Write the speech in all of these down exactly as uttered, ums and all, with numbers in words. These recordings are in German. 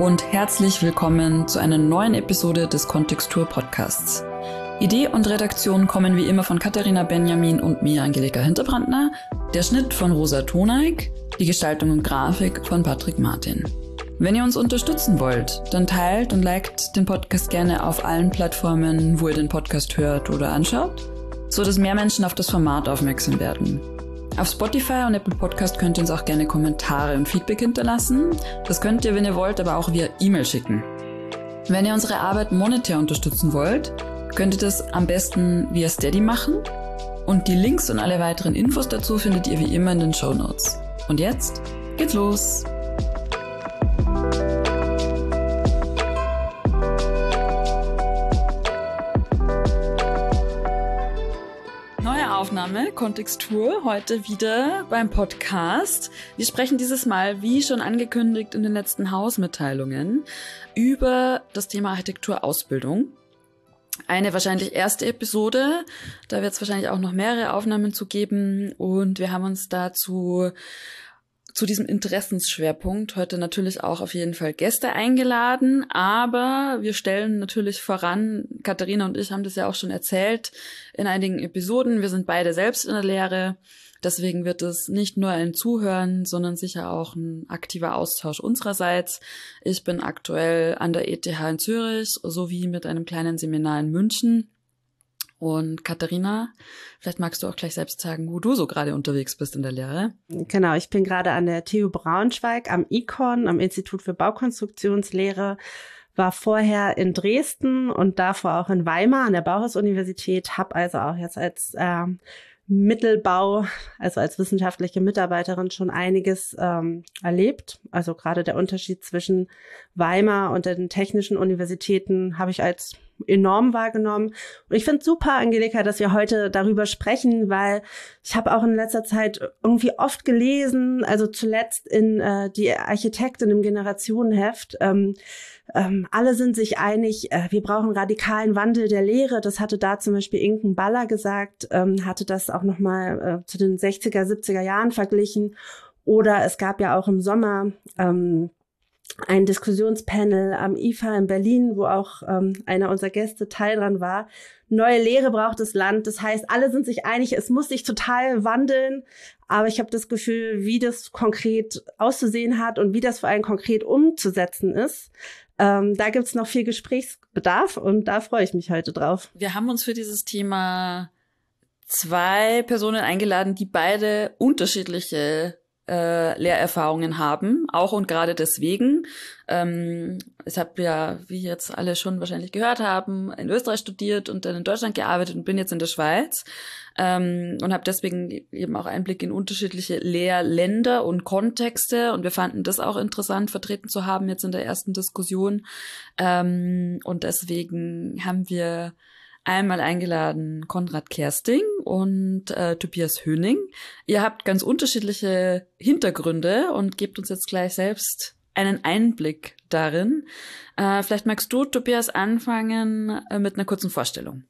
und herzlich willkommen zu einer neuen Episode des Kontextur Podcasts. Idee und Redaktion kommen wie immer von Katharina Benjamin und mir, Angelika Hinterbrandner, der Schnitt von Rosa Toneik, die Gestaltung und Grafik von Patrick Martin. Wenn ihr uns unterstützen wollt, dann teilt und liked den Podcast gerne auf allen Plattformen, wo ihr den Podcast hört oder anschaut, so dass mehr Menschen auf das Format aufmerksam werden. Auf Spotify und Apple Podcast könnt ihr uns auch gerne Kommentare und Feedback hinterlassen. Das könnt ihr, wenn ihr wollt, aber auch via E-Mail schicken. Wenn ihr unsere Arbeit monetär unterstützen wollt, könnt ihr das am besten via Steady machen. Und die Links und alle weiteren Infos dazu findet ihr wie immer in den Shownotes. Und jetzt geht's los! Aufnahme, Kontextur, heute wieder beim Podcast. Wir sprechen dieses Mal, wie schon angekündigt in den letzten Hausmitteilungen, über das Thema Architekturausbildung. Eine wahrscheinlich erste Episode, da wird es wahrscheinlich auch noch mehrere Aufnahmen zu geben und wir haben uns dazu zu diesem Interessensschwerpunkt heute natürlich auch auf jeden Fall Gäste eingeladen, aber wir stellen natürlich voran, Katharina und ich haben das ja auch schon erzählt in einigen Episoden, wir sind beide selbst in der Lehre, deswegen wird es nicht nur ein Zuhören, sondern sicher auch ein aktiver Austausch unsererseits. Ich bin aktuell an der E T H in Zürich sowie mit einem kleinen Seminar in München. Und Katharina, vielleicht magst du auch gleich selbst sagen, wo du so gerade unterwegs bist in der Lehre. Genau, ich bin gerade an der T U Braunschweig am I C O N, am Institut für Baukonstruktionslehre, war vorher in Dresden und davor auch in Weimar an der Bauhaus-Universität, habe also auch jetzt als äh, Mittelbau, also als wissenschaftliche Mitarbeiterin schon einiges ähm, erlebt. Also gerade der Unterschied zwischen Weimar und den technischen Universitäten habe ich als enorm wahrgenommen. Und ich finde es super, Angelika, dass wir heute darüber sprechen, weil ich habe auch in letzter Zeit irgendwie oft gelesen, also zuletzt in äh, die Architektin im Generationenheft, ähm, ähm, alle sind sich einig, äh, wir brauchen radikalen Wandel der Lehre. Das hatte da zum Beispiel Inken Baller gesagt, ähm, hatte das auch nochmal äh, zu den sechziger, siebziger Jahren verglichen. Oder es gab ja auch im Sommer ähm, ein Diskussionspanel am I F A in Berlin, wo auch ähm, einer unserer Gäste Teil dran war. Neue Lehre braucht das Land. Das heißt, alle sind sich einig, es muss sich total wandeln. Aber ich habe das Gefühl, wie das konkret auszusehen hat und wie das vor allem konkret umzusetzen ist, ähm, da gibt's noch viel Gesprächsbedarf und da freue ich mich heute drauf. Wir haben uns für dieses Thema zwei Personen eingeladen, die beide unterschiedliche Äh, Lehrerfahrungen haben, auch und gerade deswegen. Ähm, ich habe ja, wie jetzt alle schon wahrscheinlich gehört haben, in Österreich studiert und dann in Deutschland gearbeitet und bin jetzt in der Schweiz ähm, und habe deswegen eben auch Einblick in unterschiedliche Lehrländer und Kontexte und wir fanden das auch interessant vertreten zu haben jetzt in der ersten Diskussion ähm, und deswegen haben wir einmal eingeladen Konrad Kersting und äh, Tobias Höning. Ihr habt ganz unterschiedliche Hintergründe und gebt uns jetzt gleich selbst einen Einblick darin. Äh, vielleicht magst du, Tobias, anfangen äh, mit einer kurzen Vorstellung.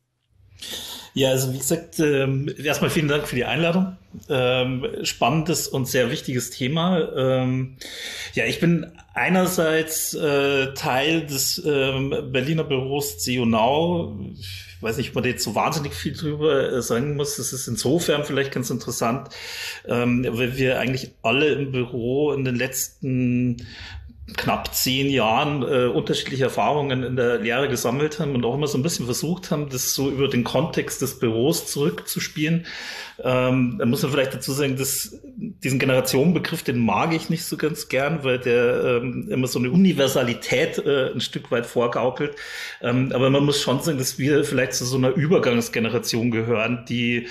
Ja, also wie gesagt, ähm, erstmal vielen Dank für die Einladung. Ähm, spannendes und sehr wichtiges Thema. Ähm, ja, ich bin einerseits äh, Teil des ähm, Berliner Büros C U Now. Ich weiß nicht, ob man da jetzt so wahnsinnig viel drüber äh, sagen muss. Das ist insofern vielleicht ganz interessant, ähm, weil wir eigentlich alle im Büro in den letzten knapp zehn Jahren äh, unterschiedliche Erfahrungen in der Lehre gesammelt haben und auch immer so ein bisschen versucht haben, das so über den Kontext des Büros zurückzuspielen. Ähm, da muss man vielleicht dazu sagen, dass diesen Generationenbegriff, den mag ich nicht so ganz gern, weil der ähm, immer so eine Universalität äh, ein Stück weit vorgaukelt. Ähm, aber man muss schon sagen, dass wir vielleicht zu so einer Übergangsgeneration gehören, die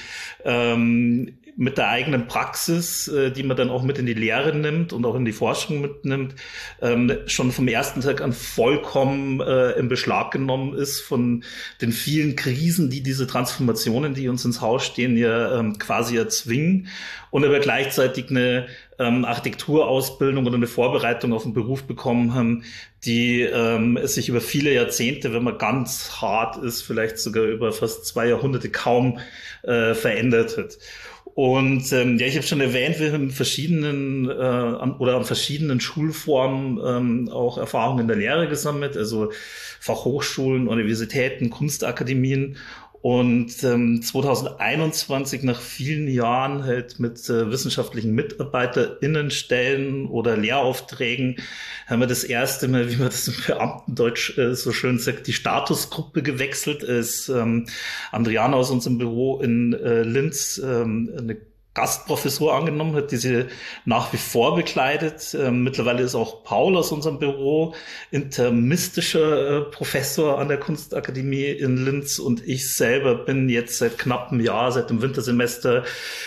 ähm, mit der eigenen Praxis, äh, die man dann auch mit in die Lehre nimmt und auch in die Forschung mitnimmt, ähm, schon vom ersten Tag an vollkommen äh, im Beschlag genommen ist von den vielen Krisen, die diese Transformationen, die uns ins Haus stehen, ja ähm, quasi erzwingen und aber gleichzeitig eine ähm, Architekturausbildung oder eine Vorbereitung auf den Beruf bekommen haben, die ähm, sich über viele Jahrzehnte, wenn man ganz hart ist, vielleicht sogar über fast zwei Jahrhunderte kaum äh, verändert hat. Und ähm, ja, ich habe schon erwähnt, wir haben in verschiedenen äh, an, oder an verschiedenen Schulformen ähm, auch Erfahrungen in der Lehre gesammelt, also Fachhochschulen, Universitäten, Kunstakademien. Und ähm, zwanzig einundzwanzig, nach vielen Jahren halt mit äh, wissenschaftlichen MitarbeiterInnenstellen oder Lehraufträgen, haben wir das erste Mal, wie man das im Beamtendeutsch äh, so schön sagt, die Statusgruppe gewechselt. Ist ähm, Andriana aus unserem Büro in äh, Linz ähm, eine Gastprofessur angenommen hat, die sie nach wie vor bekleidet. Ähm, mittlerweile ist auch Paul aus unserem Büro intermistischer äh, Professor an der Kunstakademie in Linz und ich selber bin jetzt seit knapp einem Jahr, seit dem Wintersemester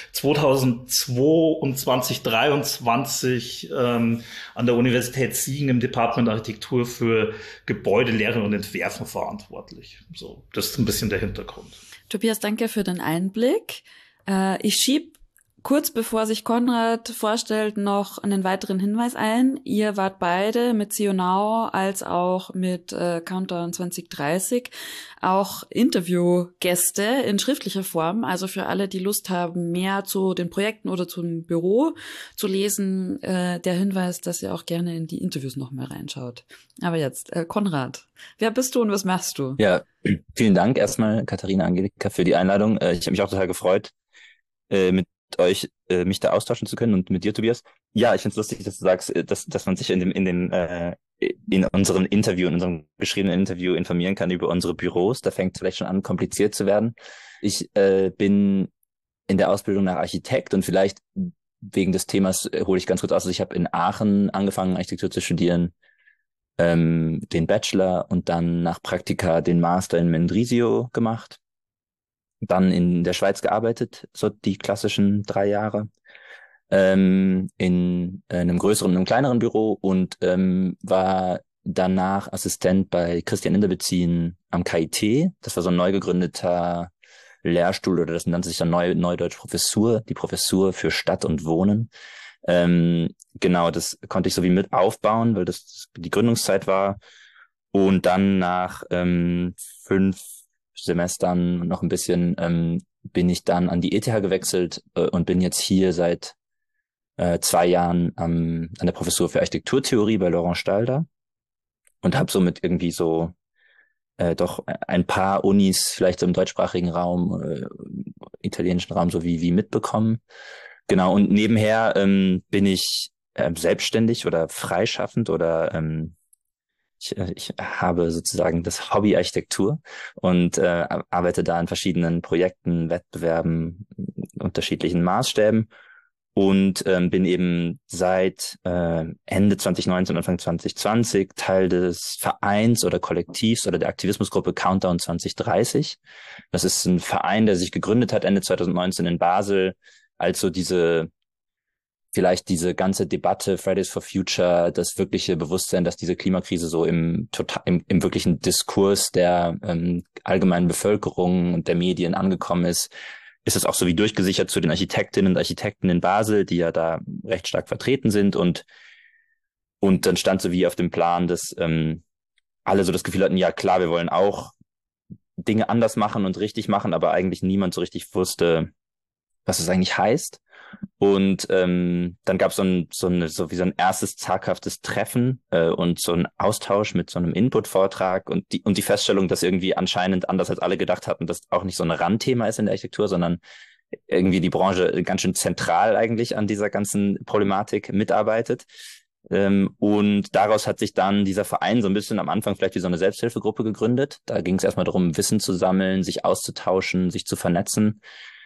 zweitausendzweiundzwanzig, dreiundzwanzig ähm, an der Universität Siegen im Department Architektur für Gebäudelehre und Entwerfen verantwortlich. So, das ist ein bisschen der Hintergrund. Tobias, danke für den Einblick. Äh, ich schieb kurz bevor sich Konrad vorstellt, noch einen weiteren Hinweis ein. Ihr wart beide mit See You Now als auch mit äh, Countdown zwanzig dreißig auch Interviewgäste in schriftlicher Form. Also für alle, die Lust haben, mehr zu den Projekten oder zum Büro zu lesen, äh, der Hinweis, dass ihr auch gerne in die Interviews noch mal reinschaut. Aber jetzt, äh, Konrad, wer bist du und was machst du? Ja, vielen Dank erstmal, Katharina, Angelika, für die Einladung. Äh, ich habe mich auch total gefreut, äh, mit euch äh, mich da austauschen zu können und mit dir, Tobias. Ja, ich finde es lustig, dass du sagst, dass dass man sich in dem in dem äh, in unserem Interview, in unserem geschriebenen Interview informieren kann über unsere Büros. Da fängt es vielleicht schon an, kompliziert zu werden. Ich äh, bin in der Ausbildung nach Architekt und vielleicht wegen des Themas äh, hole ich ganz kurz aus. Also ich habe in Aachen angefangen, Architektur zu studieren, ähm, den Bachelor und dann nach Praktika den Master in Mendrisio gemacht. Dann in der Schweiz gearbeitet, so die klassischen drei Jahre, ähm, in einem größeren und einem kleineren Büro und ähm, war danach Assistent bei Christian Inderbezin am K I T. Das war so ein neu gegründeter Lehrstuhl oder das nannte sich dann Neu Neudeutsch Professur, die Professur für Stadt und Wohnen. Ähm, genau, das konnte ich so wie mit aufbauen, weil das die Gründungszeit war. Und dann nach ähm, fünf Semestern und noch ein bisschen ähm, bin ich dann an die E T H gewechselt äh, und bin jetzt hier seit äh, zwei Jahren ähm, an der Professur für Architekturtheorie bei Laurent Stalder und habe somit irgendwie so äh, doch ein paar Unis vielleicht so im deutschsprachigen Raum, äh, italienischen Raum so wie, wie mitbekommen. Genau, und nebenher ähm, bin ich äh, selbstständig oder freischaffend oder ähm, Ich, ich habe sozusagen das Hobby Architektur und äh, arbeite da an verschiedenen Projekten, Wettbewerben, unterschiedlichen Maßstäben und ähm, bin eben seit äh, Ende zwanzig neunzehn, Anfang zwanzig zwanzig Teil des Vereins oder Kollektivs oder der Aktivismusgruppe Countdown zwanzig dreißig. Das ist ein Verein, der sich gegründet hat Ende zwanzig neunzehn in Basel, als so diese vielleicht diese ganze Debatte Fridays for Future, das wirkliche Bewusstsein, dass diese Klimakrise so im total im, im wirklichen Diskurs der ähm, allgemeinen Bevölkerung und der Medien angekommen ist, ist es auch so wie durchgesichert zu den Architektinnen und Architekten in Basel, die ja da recht stark vertreten sind und und dann stand so wie auf dem Plan, dass ähm, alle so das Gefühl hatten, ja klar, wir wollen auch Dinge anders machen und richtig machen, aber eigentlich niemand so richtig wusste, was es eigentlich heißt. Und ähm, dann gab es so ein, so, eine, so wie so ein erstes zaghaftes Treffen äh, und so ein Austausch mit so einem Input-Vortrag und die, und die Feststellung, dass irgendwie anscheinend anders als alle gedacht hatten, dass auch nicht so ein Randthema ist in der Architektur, sondern irgendwie die Branche ganz schön zentral eigentlich an dieser ganzen Problematik mitarbeitet. Ähm, und daraus hat sich dann dieser Verein so ein bisschen am Anfang vielleicht wie so eine Selbsthilfegruppe gegründet. Da ging es erstmal darum, Wissen zu sammeln, sich auszutauschen, sich zu vernetzen.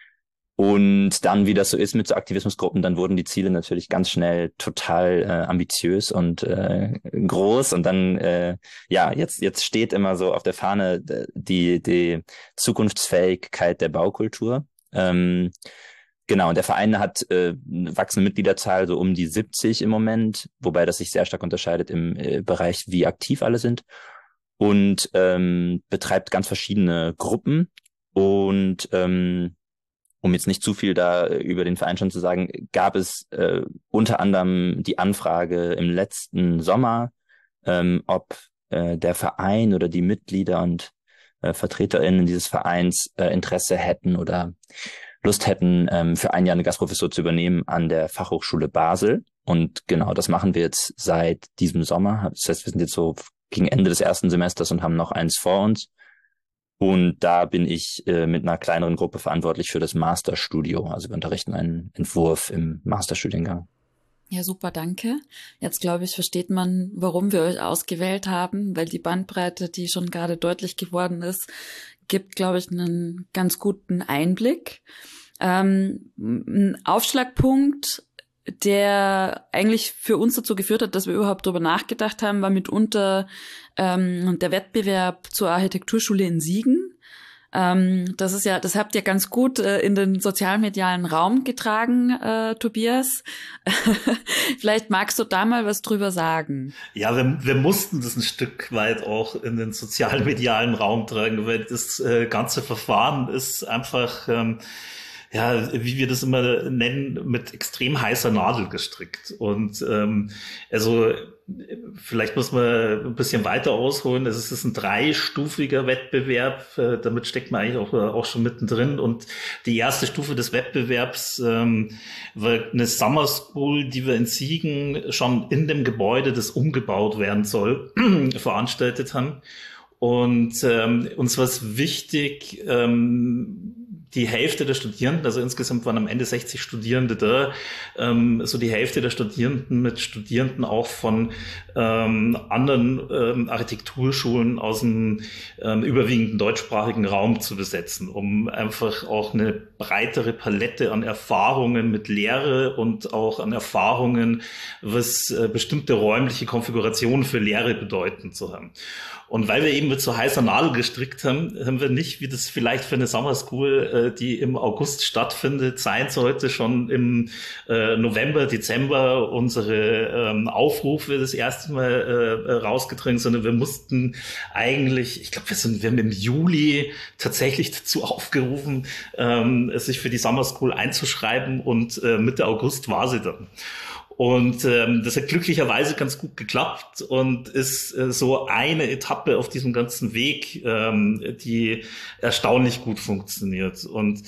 Und dann, wie das so ist mit so Aktivismusgruppen, dann wurden die Ziele natürlich ganz schnell total äh, ambitiös und äh, groß. Und dann, äh, ja, jetzt jetzt steht immer so auf der Fahne die die Zukunftsfähigkeit der Baukultur. Ähm, genau, und der Verein hat äh, eine wachsende Mitgliederzahl, so um die siebzig im Moment, wobei das sich sehr stark unterscheidet im äh, Bereich, wie aktiv alle sind. Und ähm, betreibt ganz verschiedene Gruppen und ähm, um jetzt nicht zu viel da über den Verein schon zu sagen, gab es äh, unter anderem die Anfrage im letzten Sommer, ähm, ob äh, der Verein oder die Mitglieder und äh, VertreterInnen dieses Vereins äh, Interesse hätten oder Lust hätten, ähm, für ein Jahr eine Gastprofessur zu übernehmen an der Fachhochschule Basel. Und genau, das machen wir jetzt seit diesem Sommer. Das heißt, wir sind jetzt so gegen Ende des ersten Semesters und haben noch eins vor uns. Und da bin ich äh, mit einer kleineren Gruppe verantwortlich für das Masterstudio. Also wir unterrichten einen Entwurf im Masterstudiengang. Ja, super, danke. Jetzt, glaube ich, versteht man, warum wir euch ausgewählt haben, weil die Bandbreite, die schon gerade deutlich geworden ist, gibt, glaube ich, einen ganz guten Einblick. Ähm, ein Aufschlagpunkt, der eigentlich für uns dazu geführt hat, dass wir überhaupt darüber nachgedacht haben, war mitunter ähm, der Wettbewerb zur Architekturschule in Siegen. Ähm, das ist ja, das habt ihr ganz gut äh, in den sozialmedialen Raum getragen, äh, Tobias. Vielleicht magst du da mal was drüber sagen. Ja, wir, wir mussten das ein Stück weit auch in den sozialmedialen Raum tragen, weil das äh, ganze Verfahren ist einfach, ähm, ja, wie wir das immer nennen, mit extrem heißer Nadel gestrickt. Und ähm, also vielleicht muss man ein bisschen weiter ausholen. Es ist ein dreistufiger Wettbewerb. Äh, damit steckt man eigentlich auch, auch schon mittendrin. Und die erste Stufe des Wettbewerbs ähm, war eine Summer School, die wir in Siegen schon in dem Gebäude, das umgebaut werden soll, veranstaltet haben. Und ähm, uns war es wichtig, ähm, die Hälfte der Studierenden, also insgesamt waren am Ende sechzig Studierende da, ähm, so die Hälfte der Studierenden mit Studierenden auch von ähm, anderen ähm, Architekturschulen aus dem ähm, überwiegenden deutschsprachigen Raum zu besetzen, um einfach auch eine breitere Palette an Erfahrungen mit Lehre und auch an Erfahrungen, was äh, bestimmte räumliche Konfigurationen für Lehre bedeuten zu haben. Und weil wir eben mit so heißer Nadel gestrickt haben, haben wir nicht, wie das vielleicht für eine Summer School, die im August stattfindet, sein sollte, schon im November, Dezember unsere Aufrufe das erste Mal rausgetragen, sondern wir mussten eigentlich, ich glaube, wir sind, wir haben im Juli tatsächlich dazu aufgerufen, sich für die Summer School einzuschreiben, und Mitte August war sie dann. Und ähm, das hat glücklicherweise ganz gut geklappt und ist äh, so eine Etappe auf diesem ganzen Weg, ähm, die erstaunlich gut funktioniert. Und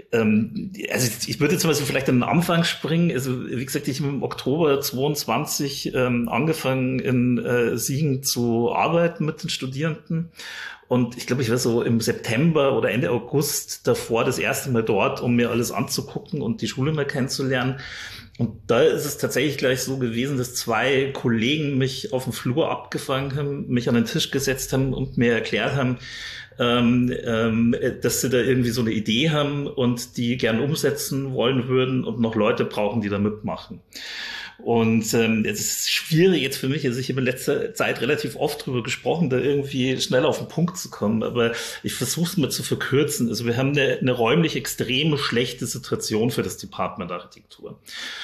ähm, also ich würde jetzt mal so vielleicht an den Anfang springen. Also wie gesagt, ich habe im Oktober zweiundzwanzig ähm, angefangen in äh, Siegen zu arbeiten mit den Studierenden. Und ich glaube, ich war so im September oder Ende August davor das erste Mal dort, um mir alles anzugucken und die Schule mal kennenzulernen. Und da ist es tatsächlich gleich so gewesen, dass zwei Kollegen mich auf dem Flur abgefangen haben, mich an den Tisch gesetzt haben und mir erklärt haben, ähm, ähm, dass sie da irgendwie so eine Idee haben und die gern umsetzen wollen würden und noch Leute brauchen, die da mitmachen. Und ähm, es ist schwierig jetzt für mich, also ich habe in letzter Zeit relativ oft drüber gesprochen, da irgendwie schnell auf den Punkt zu kommen, aber ich versuche es mal zu verkürzen. Also wir haben eine, eine räumlich extrem schlechte Situation für das Department Architektur.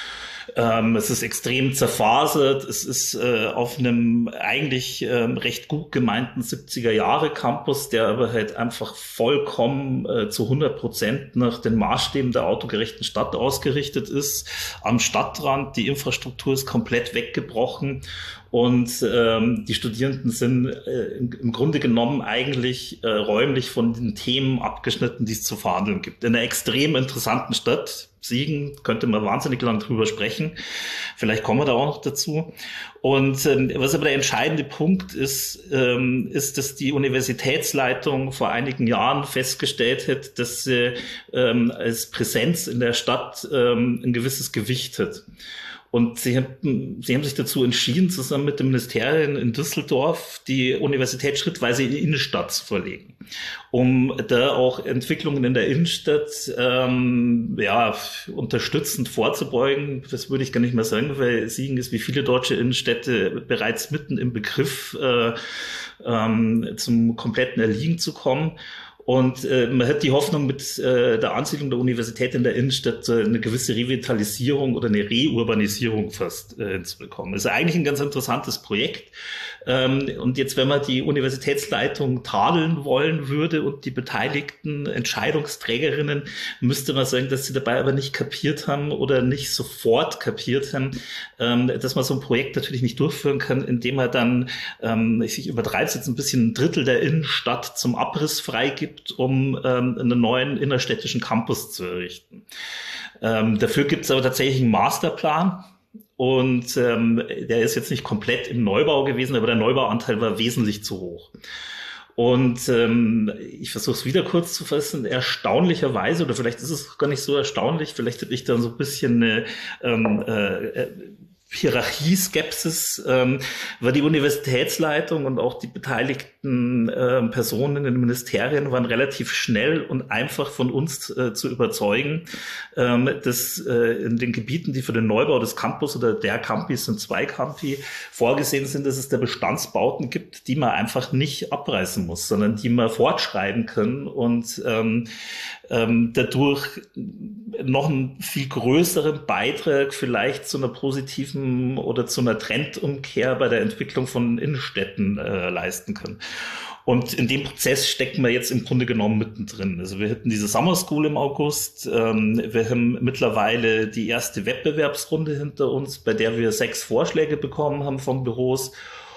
Ähm, es ist extrem zerfasert. Es ist äh, auf einem eigentlich ähm, recht gut gemeinten siebziger-Jahre-Campus, der aber halt einfach vollkommen äh, zu hundert Prozent nach den Maßstäben der autogerechten Stadt ausgerichtet ist. Am Stadtrand, die Infrastruktur ist komplett weggebrochen. Und ähm, die Studierenden sind äh, im Grunde genommen eigentlich äh, räumlich von den Themen abgeschnitten, die es zu verhandeln gibt. In einer extrem interessanten Stadt, Siegen, könnte man wahnsinnig lang drüber sprechen. Vielleicht kommen wir da auch noch dazu. Und ähm, was aber der entscheidende Punkt ist, ähm, ist, dass die Universitätsleitung vor einigen Jahren festgestellt hat, dass sie ähm, als Präsenz in der Stadt ähm, ein gewisses Gewicht hat. Und sie haben, sie haben sich dazu entschieden, zusammen mit dem Ministerium in Düsseldorf die Universität schrittweise in die Innenstadt zu verlegen, um da auch Entwicklungen in der Innenstadt ähm, ja unterstützend vorzubeugen. Das würde ich gar nicht mehr sagen, weil Siegen ist wie viele deutsche Innenstädte bereits mitten im Begriff, äh, ähm, zum kompletten Erliegen zu kommen. Und äh, man hat die Hoffnung, mit äh, der Ansiedlung der Universität in der Innenstadt äh, eine gewisse Revitalisierung oder eine Reurbanisierung fast äh, hinzubekommen. Das ist eigentlich ein ganz interessantes Projekt. Ähm, und jetzt, wenn man die Universitätsleitung tadeln wollen würde und die beteiligten Entscheidungsträgerinnen, müsste man sagen, dass sie dabei aber nicht kapiert haben oder nicht sofort kapiert haben, ähm, dass man so ein Projekt natürlich nicht durchführen kann, indem man dann, ähm, ich übertreibe es jetzt ein bisschen, ein Drittel der Innenstadt zum Abriss freigibt gibt, um ähm, einen neuen innerstädtischen Campus zu errichten. Ähm, dafür gibt es aber tatsächlich einen Masterplan. Und ähm, der ist jetzt nicht komplett im Neubau gewesen, aber der Neubauanteil war wesentlich zu hoch. Und ähm, ich versuche es wieder kurz zu fassen, erstaunlicherweise, oder vielleicht ist es gar nicht so erstaunlich, vielleicht habe ich da so ein bisschen eine ähm, äh, Hierarchieskepsis, ähm, war die Universitätsleitung und auch die beteiligten äh, Personen in den Ministerien waren relativ schnell und einfach von uns äh, zu überzeugen, ähm, dass äh, in den Gebieten, die für den Neubau des Campus oder der Campi, sind zwei Campi, vorgesehen sind, dass es da Bestandsbauten gibt, die man einfach nicht abreißen muss, sondern die man fortschreiben können und ähm, ähm, dadurch noch einen viel größeren Beitrag vielleicht zu einer positiven oder zu einer Trendumkehr bei der Entwicklung von Innenstädten äh, leisten können. Und in dem Prozess stecken wir jetzt im Grunde genommen mittendrin. Also wir hatten diese Summer School im August. Ähm, wir haben mittlerweile die erste Wettbewerbsrunde hinter uns, bei der wir sechs Vorschläge bekommen haben von Büros.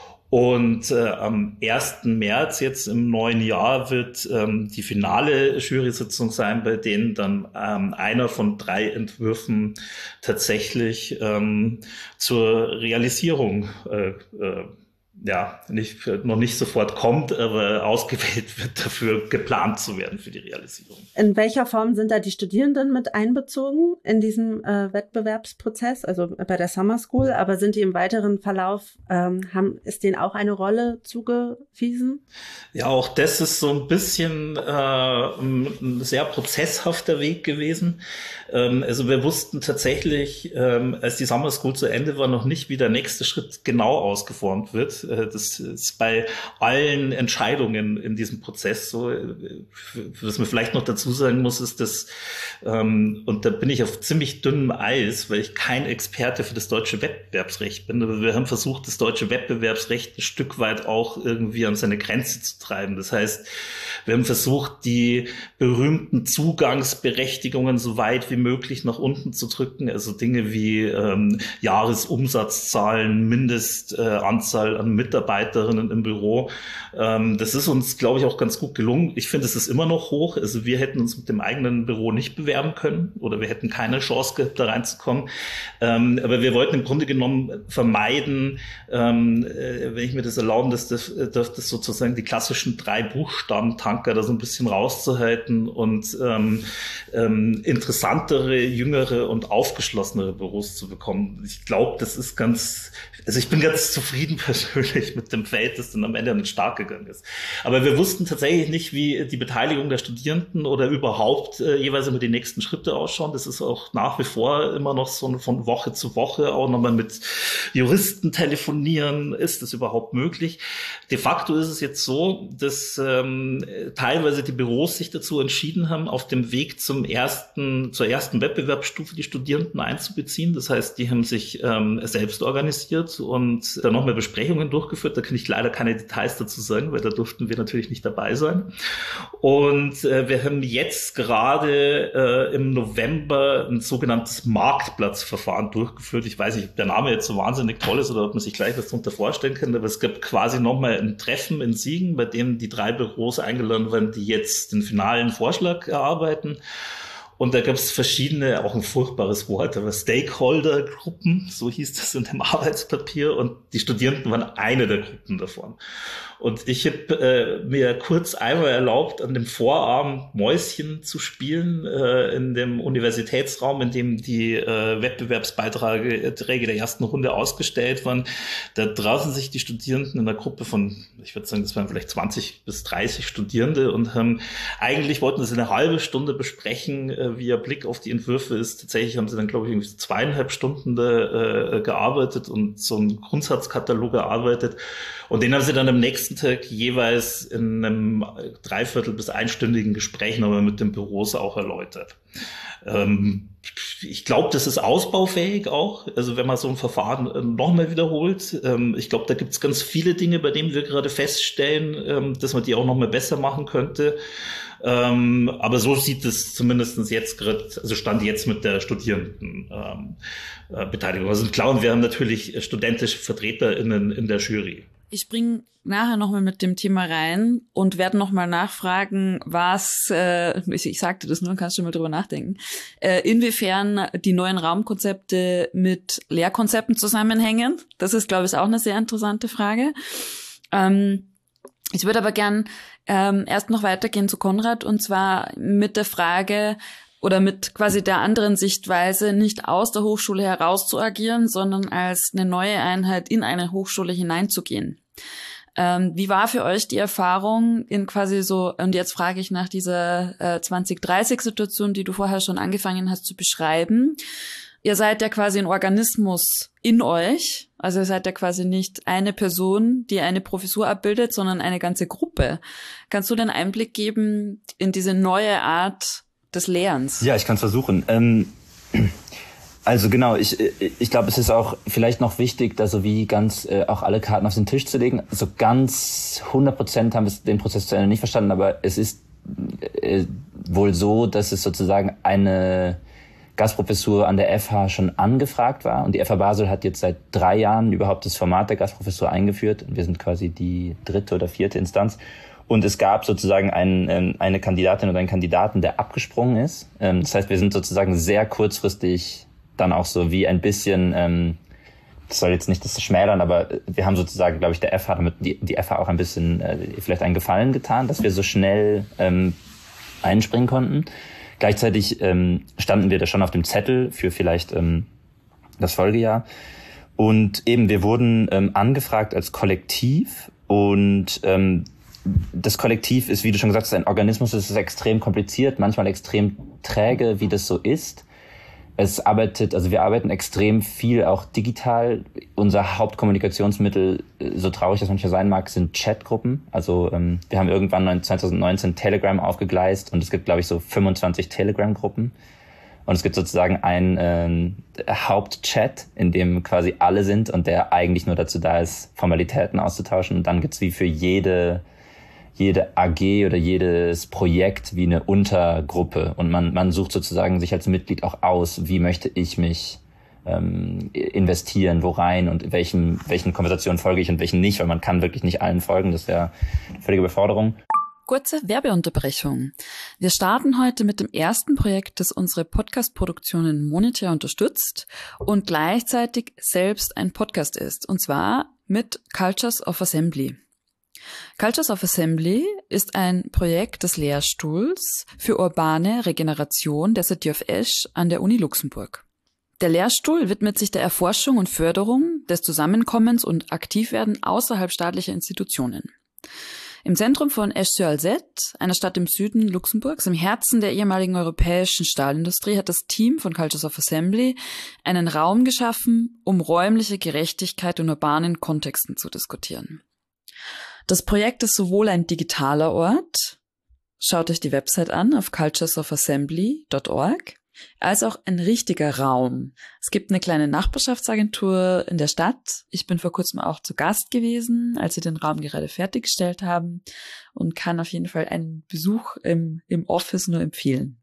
Und äh, am ersten März jetzt im neuen Jahr wird ähm, die finale Jury-Sitzung sein, bei denen dann ähm, einer von drei Entwürfen tatsächlich ähm, zur Realisierung äh, äh, ja, nicht, noch nicht sofort kommt, aber ausgewählt wird, dafür geplant zu werden für die Realisierung. In welcher Form sind da die Studierenden mit einbezogen in diesem äh, Wettbewerbsprozess, also bei der Summer School, aber sind die im weiteren Verlauf, ähm, haben, ist denen auch eine Rolle zugewiesen? Ja, auch das ist so ein bisschen äh, ein sehr prozesshafter Weg gewesen. Ähm, also wir wussten tatsächlich, ähm, als die Summer School zu Ende war, noch nicht, wie der nächste Schritt genau ausgeformt wird. Das ist bei allen Entscheidungen in diesem Prozess so. Was man vielleicht noch dazu sagen muss, ist, dass, ähm, und da bin ich auf ziemlich dünnem Eis, weil ich kein Experte für das deutsche Wettbewerbsrecht bin, aber wir haben versucht, das deutsche Wettbewerbsrecht ein Stück weit auch irgendwie an seine Grenze zu treiben. Das heißt, wir haben versucht, die berühmten Zugangsberechtigungen so weit wie möglich nach unten zu drücken, also Dinge wie ähm, Jahresumsatzzahlen, Mindestanzahl äh, an Mitarbeiterinnen im Büro. Ähm, das ist uns, glaube ich, auch ganz gut gelungen. Ich finde, es ist immer noch hoch. Also wir hätten uns mit dem eigenen Büro nicht bewerben können oder wir hätten keine Chance gehabt, da reinzukommen. Ähm, aber wir wollten im Grunde genommen vermeiden, ähm, äh, wenn ich mir das erlauben darf, das, das, das sozusagen die klassischen drei Buchstaben-Tanker da so ein bisschen rauszuhalten und ähm, ähm, interessantere, jüngere und aufgeschlossenere Büros zu bekommen. Ich glaube, das ist ganz, also ich bin ganz zufrieden persönlich mit dem Feld, das dann am Ende nicht stark gegangen ist. Aber wir wussten tatsächlich nicht, wie die Beteiligung der Studierenden oder überhaupt äh, jeweils immer die nächsten Schritte ausschauen. Das ist auch nach wie vor immer noch so von Woche zu Woche auch nochmal mit Juristen telefonieren. Ist das überhaupt möglich? De facto ist es jetzt so, dass ähm, teilweise die Büros sich dazu entschieden haben, auf dem Weg zum ersten, zur ersten Wettbewerbsstufe die Studierenden einzubeziehen. Das heißt, die haben sich ähm, selbst organisiert und dann nochmal Besprechungen durchgeführt. Da kann ich leider keine Details dazu sagen, weil da durften wir natürlich nicht dabei sein. Und äh, wir haben jetzt gerade äh, im November ein sogenanntes Marktplatzverfahren durchgeführt. Ich weiß nicht, ob der Name jetzt so wahnsinnig toll ist oder ob man sich gleich was darunter vorstellen kann, aber es gab quasi nochmal ein Treffen in Siegen, bei dem die drei Büros eingeladen waren, die jetzt den finalen Vorschlag erarbeiten. Und da gab es verschiedene, auch ein furchtbares Wort, aber Stakeholder-Gruppen, so hieß das in dem Arbeitspapier. Und die Studierenden waren eine der Gruppen davon. Und ich habe äh, mir kurz einmal erlaubt, an dem Vorabend Mäuschen zu spielen, äh, in dem Universitätsraum, in dem die äh, Wettbewerbsbeiträge der ersten Runde ausgestellt waren. Da trafen sich die Studierenden in einer Gruppe von, ich würde sagen, das waren vielleicht zwanzig bis dreißig Studierende und haben, eigentlich wollten sie eine halbe Stunde besprechen, äh, wie ihr Blick auf die Entwürfe ist. Tatsächlich haben sie dann, glaube ich, irgendwie zweieinhalb Stunden da, äh, gearbeitet und so einen Grundsatzkatalog erarbeitet. Und den haben sie dann am nächsten Tag jeweils in einem dreiviertel bis einstündigen Gespräch nochmal mit den Büros auch erläutert. Ähm, ich glaube, das ist ausbaufähig auch. Also wenn man so ein Verfahren nochmal wiederholt. Ähm, ich glaube, da gibt es ganz viele Dinge, bei denen wir gerade feststellen, ähm, dass man die auch nochmal besser machen könnte. Ähm, aber so sieht es zumindest jetzt gerade, also stand jetzt mit der Studierendenbeteiligung. Ähm, äh, Beteiligung. Also klar, und wir haben natürlich studentische VertreterInnen in der Jury. Ich springe nachher nochmal mit dem Thema rein und werde nochmal nachfragen, was, äh, ich, ich sagte das nur, kannst du mal drüber nachdenken, äh, inwiefern die neuen Raumkonzepte mit Lehrkonzepten zusammenhängen. Das ist, glaube ich, auch eine sehr interessante Frage. Ähm, ich würde aber gern ähm, erst noch weitergehen zu Konrad, und zwar mit der Frage, oder mit quasi der anderen Sichtweise, nicht aus der Hochschule heraus zu agieren, sondern als eine neue Einheit in eine Hochschule hineinzugehen. Ähm, wie war für euch die Erfahrung in quasi so, und jetzt frage ich nach dieser äh, zwanzig dreißig Situation, die du vorher schon angefangen hast zu beschreiben. Ihr seid ja quasi ein Organismus in euch, also ihr seid ja quasi nicht eine Person, die eine Professur abbildet, sondern eine ganze Gruppe. Kannst du den Einblick geben in diese neue Art des Lehrens? Ja, ich kann es versuchen. Ähm, also genau, ich ich glaube, es ist auch vielleicht noch wichtig, da so wie ganz äh, auch alle Karten auf den Tisch zu legen. So ganz hundert Prozent haben wir den Prozess zu Ende nicht verstanden, aber es ist äh, wohl so, dass es sozusagen eine Gastprofessur an der F H schon angefragt war. Und die F H Basel hat jetzt seit drei Jahren überhaupt das Format der Gastprofessur eingeführt. Und wir sind quasi die dritte oder vierte Instanz. Und es gab sozusagen einen, eine Kandidatin oder einen Kandidaten, der abgesprungen ist. Das heißt, wir sind sozusagen sehr kurzfristig dann auch so wie ein bisschen, das soll jetzt nicht das schmälern, aber wir haben sozusagen, glaube ich, der F H, damit die, die F H auch ein bisschen vielleicht einen Gefallen getan, dass wir so schnell einspringen konnten. Gleichzeitig standen wir da schon auf dem Zettel für vielleicht das Folgejahr. Und eben, wir wurden angefragt als Kollektiv, und das Kollektiv ist, wie du schon gesagt hast, ein Organismus. Es ist extrem kompliziert, manchmal extrem träge, wie das so ist. Es arbeitet, also wir arbeiten extrem viel auch digital. Unser Hauptkommunikationsmittel, so traurig das manchmal sein mag, sind Chatgruppen. Also ähm, wir haben irgendwann zwanzig neunzehn Telegram aufgegleist, und es gibt, glaube ich, so fünfundzwanzig Telegram-Gruppen. Und es gibt sozusagen einen äh, Hauptchat, in dem quasi alle sind und der eigentlich nur dazu da ist, Formalitäten auszutauschen. Und dann gibt's wie für jede jede A G oder jedes Projekt wie eine Untergruppe, und man man sucht sozusagen sich als Mitglied auch aus, wie möchte ich mich ähm, investieren, wo rein und welchen welchen Konversationen folge ich und welchen nicht, weil man kann wirklich nicht allen folgen, das wäre eine völlige Überforderung. Kurze Werbeunterbrechung. Wir starten heute mit dem ersten Projekt, das unsere Podcast-Produktionen monetär unterstützt und gleichzeitig selbst ein Podcast ist, und zwar mit Cultures of Assembly. Cultures of Assembly ist ein Projekt des Lehrstuhls für urbane Regeneration der City of Esch an der Uni Luxemburg. Der Lehrstuhl widmet sich der Erforschung und Förderung des Zusammenkommens und Aktivwerden außerhalb staatlicher Institutionen. Im Zentrum von Esch-sur-Alzette, einer Stadt im Süden Luxemburgs, im Herzen der ehemaligen europäischen Stahlindustrie, hat das Team von Cultures of Assembly einen Raum geschaffen, um räumliche Gerechtigkeit in urbanen Kontexten zu diskutieren. Das Projekt ist sowohl ein digitaler Ort, schaut euch die Website an auf cultures of assembly dot org, als auch ein richtiger Raum. Es gibt eine kleine Nachbarschaftsagentur in der Stadt. Ich bin vor kurzem auch zu Gast gewesen, als sie den Raum gerade fertiggestellt haben, und kann auf jeden Fall einen Besuch im, im Office nur empfehlen.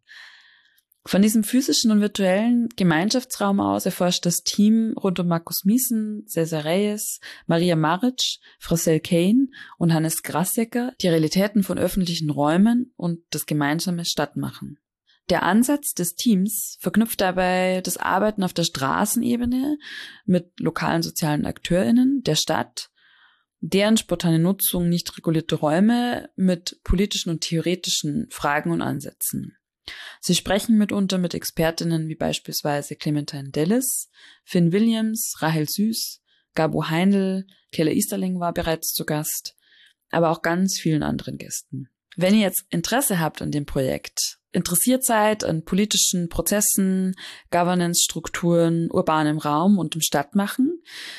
Von diesem physischen und virtuellen Gemeinschaftsraum aus erforscht das Team rund um Markus Miesen, Cesar Reyes, Maria Maric, Francel Kane und Hannes Grassecker die Realitäten von öffentlichen Räumen und das gemeinsame Stadtmachen. Der Ansatz des Teams verknüpft dabei das Arbeiten auf der Straßenebene mit lokalen sozialen AkteurInnen der Stadt, deren spontane Nutzung nicht regulierte Räume mit politischen und theoretischen Fragen und Ansätzen. Sie sprechen mitunter mit ExpertInnen wie beispielsweise Clementine Dellis, Finn Williams, Rahel Süß, Gabo Heindl, Kelle Easterling war bereits zu Gast, aber auch ganz vielen anderen Gästen. Wenn ihr jetzt Interesse habt an dem Projekt, interessiert seid an politischen Prozessen, Governance-Strukturen, urbanem Raum und im Stadtmachen,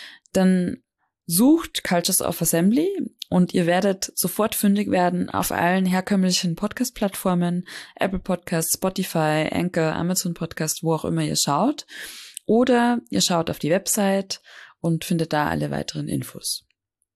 dann sucht Cultures of Assembly und ihr werdet sofort fündig werden auf allen herkömmlichen Podcast-Plattformen, Apple Podcasts, Spotify, Anchor, Amazon Podcast, wo auch immer ihr schaut. Oder ihr schaut auf die Website und findet da alle weiteren Infos.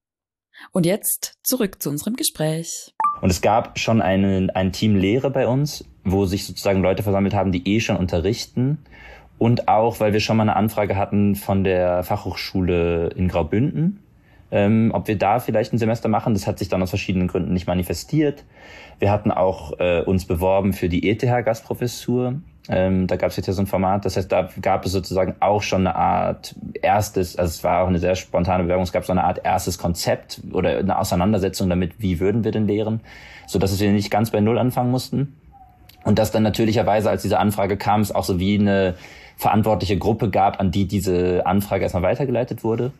Und jetzt zurück zu unserem Gespräch. Und es gab schon einen, ein Team Lehre bei uns, wo sich sozusagen Leute versammelt haben, die eh schon unterrichten. Und auch, weil wir schon mal eine Anfrage hatten von der Fachhochschule in Graubünden, ähm, ob wir da vielleicht ein Semester machen. Das hat sich dann aus verschiedenen Gründen nicht manifestiert. Wir hatten auch äh, uns beworben für die E T H-Gastprofessur. Ähm, da gab es jetzt ja so ein Format. Das heißt, da gab es sozusagen auch schon eine Art erstes, also es war auch eine sehr spontane Bewerbung, es gab so eine Art erstes Konzept oder eine Auseinandersetzung damit, wie würden wir denn lehren, sodass wir nicht ganz bei Null anfangen mussten. Und dass dann natürlicherweise, als diese Anfrage kam, es auch so wie eine verantwortliche Gruppe gab, an die diese Anfrage erstmal weitergeleitet wurde.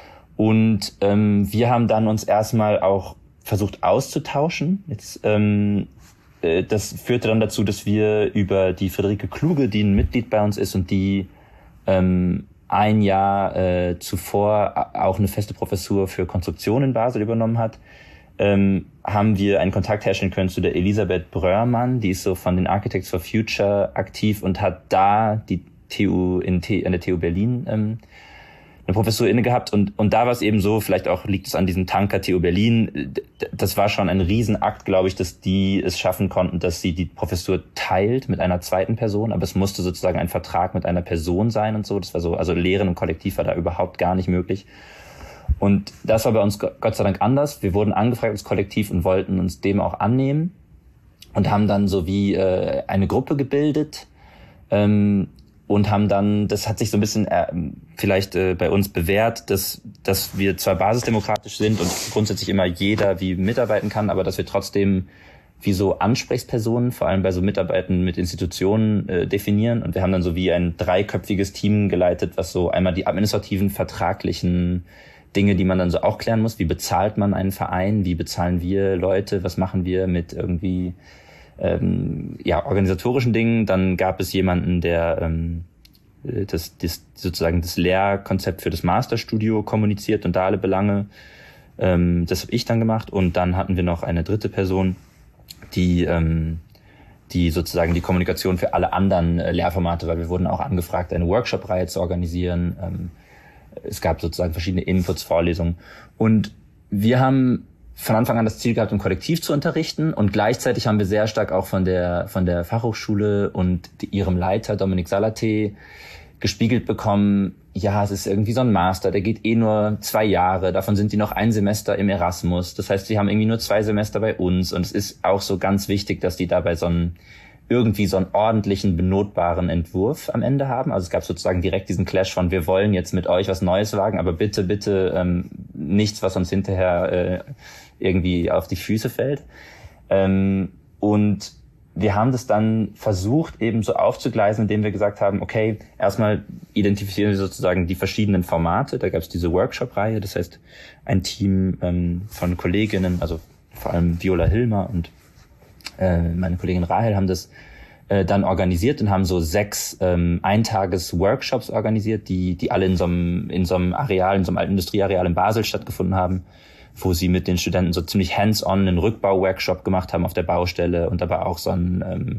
Und ähm, wir haben dann uns erstmal auch versucht auszutauschen. Jetzt, ähm, äh, das führte dann dazu, dass wir über die Friederike Kluge, die ein Mitglied bei uns ist und die ähm, ein Jahr äh, zuvor auch eine feste Professur für Konstruktion in Basel übernommen hat, ähm, haben wir einen Kontakt herstellen können zu der Elisabeth Bröhrmann, die ist so von den Architects for Future aktiv und hat da die T U in T, an der T U Berlin ähm, eine Professur inne gehabt und und da war es eben so, vielleicht auch liegt es an diesem Tanker T U Berlin, das war schon ein Riesenakt, glaube ich, dass die es schaffen konnten, dass sie die Professur teilt mit einer zweiten Person, aber es musste sozusagen ein Vertrag mit einer Person sein und so, das war so, also Lehren im Kollektiv war da überhaupt gar nicht möglich. Und das war bei uns Gott sei Dank anders. Wir wurden angefragt als Kollektiv und wollten uns dem auch annehmen und haben dann so wie äh, eine Gruppe gebildet, ähm, und haben dann, das hat sich so ein bisschen äh, vielleicht äh, bei uns bewährt, dass dass wir zwar basisdemokratisch sind und grundsätzlich immer jeder wie mitarbeiten kann, aber dass wir trotzdem wie so Ansprechpersonen, vor allem bei so Mitarbeiten mit Institutionen äh, definieren. Und wir haben dann so wie ein dreiköpfiges Team geleitet, was so einmal die administrativen, vertraglichen Dinge, die man dann so auch klären muss. Wie bezahlt man einen Verein? Wie bezahlen wir Leute? Was machen wir mit irgendwie Ähm, ja, organisatorischen Dingen. Dann gab es jemanden, der ähm, das, das sozusagen das Lehrkonzept für das Masterstudio kommuniziert und da alle Belange. Ähm, das habe ich dann gemacht. Und dann hatten wir noch eine dritte Person, die ähm, die sozusagen die Kommunikation für alle anderen äh, Lehrformate, weil wir wurden auch angefragt, eine Workshop-Reihe zu organisieren. Ähm, es gab sozusagen verschiedene Inputs, Vorlesungen. Und wir haben von Anfang an das Ziel gehabt, im Kollektiv zu unterrichten und gleichzeitig haben wir sehr stark auch von der von der Fachhochschule und die, ihrem Leiter Dominik Salaté gespiegelt bekommen, ja, es ist irgendwie so ein Master, der geht eh nur zwei Jahre, davon sind die noch ein Semester im Erasmus, das heißt, sie haben irgendwie nur zwei Semester bei uns und es ist auch so ganz wichtig, dass die dabei so einen irgendwie so einen ordentlichen, benotbaren Entwurf am Ende haben. Also es gab sozusagen direkt diesen Clash von, wir wollen jetzt mit euch was Neues wagen, aber bitte, bitte ähm, nichts, was uns hinterher äh, irgendwie auf die Füße fällt. Ähm, und wir haben das dann versucht, eben so aufzugleisen, indem wir gesagt haben, okay, erstmal identifizieren wir sozusagen die verschiedenen Formate. Da gab es diese Workshop-Reihe, das heißt ein Team ähm, von Kolleginnen, also vor allem Viola Hilmer und äh, meine Kollegin Rahel haben das äh, dann organisiert und haben so sechs ähm, Eintages-Workshops organisiert, die die alle in so einem in so einem Areal, in so einem alten Industrieareal in Basel stattgefunden haben, wo sie mit den Studenten so ziemlich hands-on einen Rückbau-Workshop gemacht haben auf der Baustelle und aber auch so einen, ähm,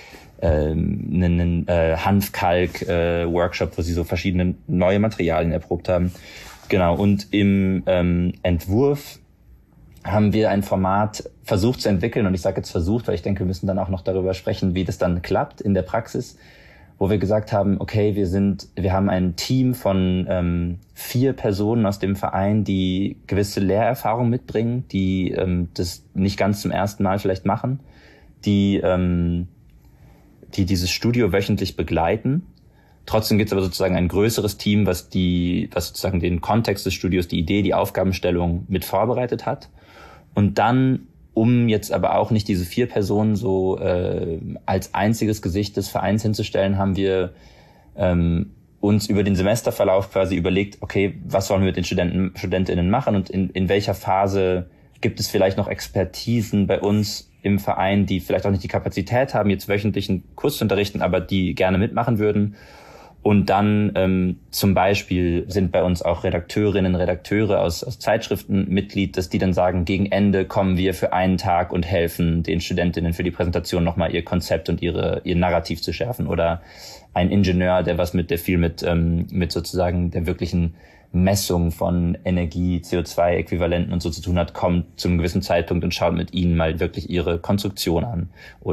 ähm, einen äh, Hanfkalk-Workshop, äh, wo sie so verschiedene neue Materialien erprobt haben. Genau, und im ähm, Entwurf haben wir ein Format versucht zu entwickeln, und ich sage jetzt versucht, weil ich denke, wir müssen dann auch noch darüber sprechen, wie das dann klappt in der Praxis, wo wir gesagt haben, okay, wir sind, wir haben ein Team von ähm, vier Personen aus dem Verein, die gewisse Lehrerfahrung mitbringen, die ähm, das nicht ganz zum ersten Mal vielleicht machen, die ähm, die dieses Studio wöchentlich begleiten. Trotzdem gibt es aber sozusagen ein größeres Team, was die, was sozusagen den Kontext des Studios, die Idee, die Aufgabenstellung mit vorbereitet hat. Und dann, um jetzt aber auch nicht diese vier Personen so äh, als einziges Gesicht des Vereins hinzustellen, haben wir ähm, uns über den Semesterverlauf quasi überlegt, okay, was wollen wir mit den Studenten, StudentInnen machen und in, in welcher Phase gibt es vielleicht noch Expertisen bei uns im Verein, die vielleicht auch nicht die Kapazität haben, jetzt wöchentlich einen Kurs zu unterrichten, aber die gerne mitmachen würden. Und dann ähm, zum Beispiel sind bei uns auch Redakteurinnen, Redakteure aus, aus Zeitschriften Mitglied, dass die dann sagen, gegen Ende kommen wir für einen Tag und helfen den Studentinnen für die Präsentation nochmal ihr Konzept und ihre ihr Narrativ zu schärfen. Oder ein Ingenieur, der was mit, der viel mit ähm, mit sozusagen der wirklichen Messung von Energie, C O zwei Äquivalenten und so zu tun hat, kommt zu einem gewissen Zeitpunkt und schaut mit ihnen mal wirklich ihre Konstruktion an. Oder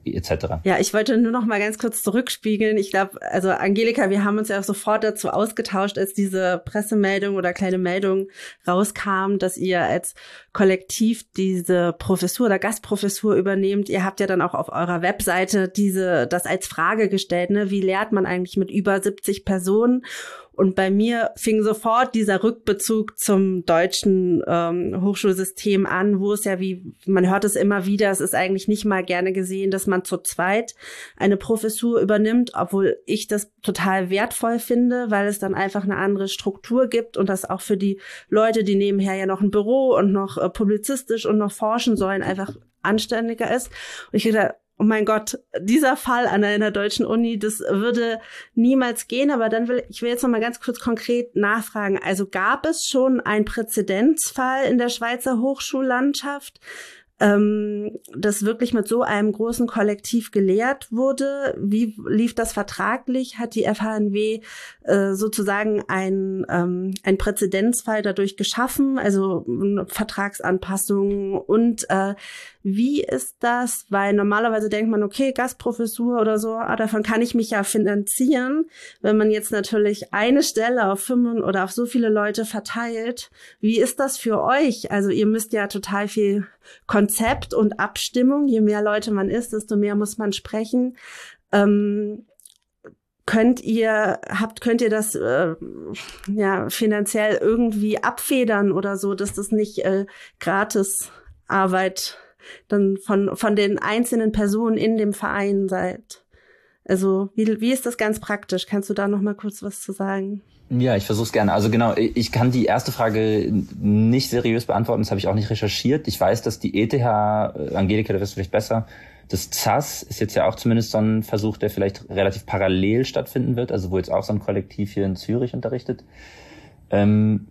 et cetera. Ja, ich wollte nur noch mal ganz kurz zurückspiegeln. Ich glaube, also Angelika, wir haben uns ja auch sofort dazu ausgetauscht, als diese Pressemeldung oder kleine Meldung rauskam, dass ihr als Kollektiv diese Professur oder Gastprofessur übernehmt. Ihr habt ja dann auch auf eurer Webseite diese das als Frage gestellt, ne? Wie lehrt man eigentlich mit über siebzig Personen? Und bei mir fing sofort dieser Rückbezug zum deutschen ähm, Hochschulsystem an, wo es ja, wie man hört es immer wieder, es ist eigentlich nicht mal gerne gesehen, dass man zu zweit eine Professur übernimmt, obwohl ich das total wertvoll finde, weil es dann einfach eine andere Struktur gibt und das auch für die Leute, die nebenher ja noch ein Büro und noch äh, publizistisch und noch forschen sollen, einfach anständiger ist. Und ich dachte, oh mein Gott, dieser Fall an einer deutschen Uni, das würde niemals gehen. Aber dann will ich will jetzt noch mal ganz kurz konkret nachfragen. Also gab es schon einen Präzedenzfall in der Schweizer Hochschullandschaft, ähm, das wirklich mit so einem großen Kollektiv gelehrt wurde? Wie lief das vertraglich? Hat die F H N W äh, sozusagen ein ähm, ein Präzedenzfall dadurch geschaffen? Also Vertragsanpassungen und äh, wie ist das? Weil normalerweise denkt man, okay, Gastprofessur oder so, ah, davon kann ich mich ja finanzieren. Wenn man jetzt natürlich eine Stelle auf fünf oder auf so viele Leute verteilt, wie ist das für euch? Also ihr müsst ja total viel Konzept und Abstimmung. Je mehr Leute man ist, desto mehr muss man sprechen. Ähm, könnt ihr, habt, könnt ihr das äh, ja finanziell irgendwie abfedern oder so, dass das nicht äh, gratis Arbeit dann von von den einzelnen Personen in dem Verein seid? Also wie wie ist das ganz praktisch? Kannst du da noch mal kurz was zu sagen? Ja, ich versuche es gerne. Also genau, ich kann die erste Frage nicht seriös beantworten, das habe ich auch nicht recherchiert. Ich weiß, dass die E T H, Angelika, da wirst du vielleicht besser, das Z A S ist jetzt ja auch zumindest so ein Versuch, der vielleicht relativ parallel stattfinden wird, also wo jetzt auch so ein Kollektiv hier in Zürich unterrichtet. Ähm,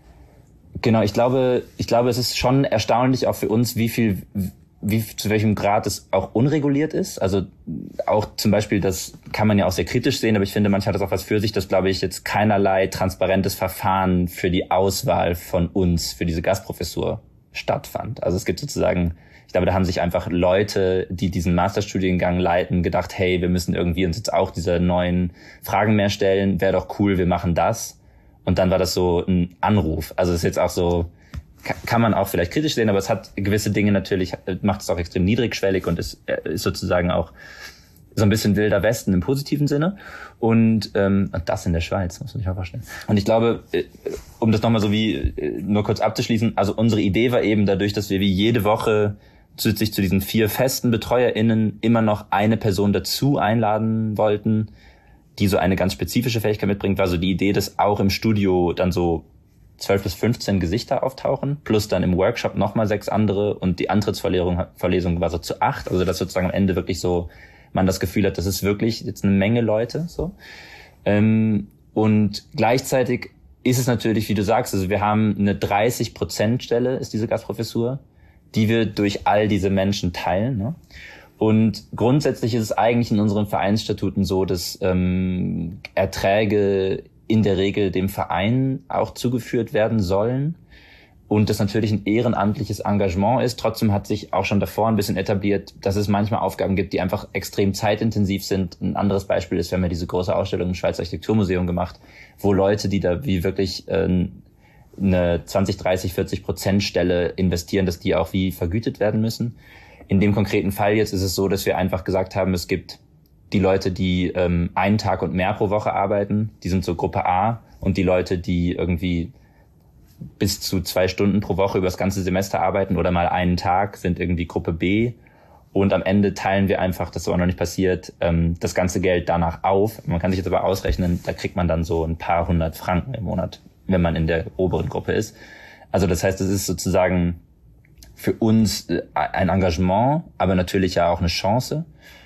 genau, ich glaube, ich glaube, es ist schon erstaunlich auch für uns, wie viel, wie, zu welchem Grad es auch unreguliert ist. Also auch zum Beispiel, das kann man ja auch sehr kritisch sehen, aber ich finde, manchmal hat das auch was für sich, dass, glaube ich, jetzt keinerlei transparentes Verfahren für die Auswahl von uns für diese Gastprofessur stattfand. Also es gibt sozusagen, ich glaube, da haben sich einfach Leute, die diesen Masterstudiengang leiten, gedacht, hey, wir müssen irgendwie uns jetzt auch diese neuen Fragen mehr stellen, wäre doch cool, wir machen das. Und dann war das so ein Anruf. Also es ist jetzt auch so, kann man auch vielleicht kritisch sehen, aber es hat gewisse Dinge natürlich, macht es auch extrem niedrigschwellig und ist, ist sozusagen auch so ein bisschen wilder Westen im positiven Sinne. Und, ähm, und das in der Schweiz, muss man sich auch vorstellen. Und ich glaube, um das nochmal so wie nur kurz abzuschließen, also unsere Idee war eben dadurch, dass wir wie jede Woche zusätzlich zu diesen vier festen BetreuerInnen immer noch eine Person dazu einladen wollten, die so eine ganz spezifische Fähigkeit mitbringt, war so die Idee, dass auch im Studio dann so zwölf bis fünfzehn Gesichter auftauchen, plus dann im Workshop nochmal sechs andere und die Antrittsverlesung Verlesung war so zu acht, also dass sozusagen am Ende wirklich so man das Gefühl hat, das ist wirklich jetzt eine Menge Leute, so. Ähm, und gleichzeitig ist es natürlich, wie du sagst, also wir haben eine dreißig Prozent Stelle, ist diese Gastprofessur, die wir durch all diese Menschen teilen, ne? Und grundsätzlich ist es eigentlich in unseren Vereinsstatuten so, dass ähm, Erträge in der Regel dem Verein auch zugeführt werden sollen und das natürlich ein ehrenamtliches Engagement ist. Trotzdem hat sich auch schon davor ein bisschen etabliert, dass es manchmal Aufgaben gibt, die einfach extrem zeitintensiv sind. Ein anderes Beispiel ist, wir haben ja diese große Ausstellung im Schweizer Architekturmuseum gemacht, wo Leute, die da wie wirklich äh, eine zwanzig, dreißig, vierzig Prozent Stelle investieren, dass die auch wie vergütet werden müssen. In dem konkreten Fall jetzt ist es so, dass wir einfach gesagt haben, es gibt die Leute, die ähm, einen Tag und mehr pro Woche arbeiten, die sind so Gruppe A, und die Leute, die irgendwie bis zu zwei Stunden pro Woche über das ganze Semester arbeiten oder mal einen Tag, sind irgendwie Gruppe B. Und am Ende teilen wir einfach, das ist aber noch nicht passiert, ähm, das ganze Geld danach auf. Man kann sich jetzt aber ausrechnen, da kriegt man dann so ein paar hundert Franken im Monat, wenn man in der oberen Gruppe ist. Also das heißt, es ist sozusagen für uns ein Engagement, aber natürlich ja auch eine Chance.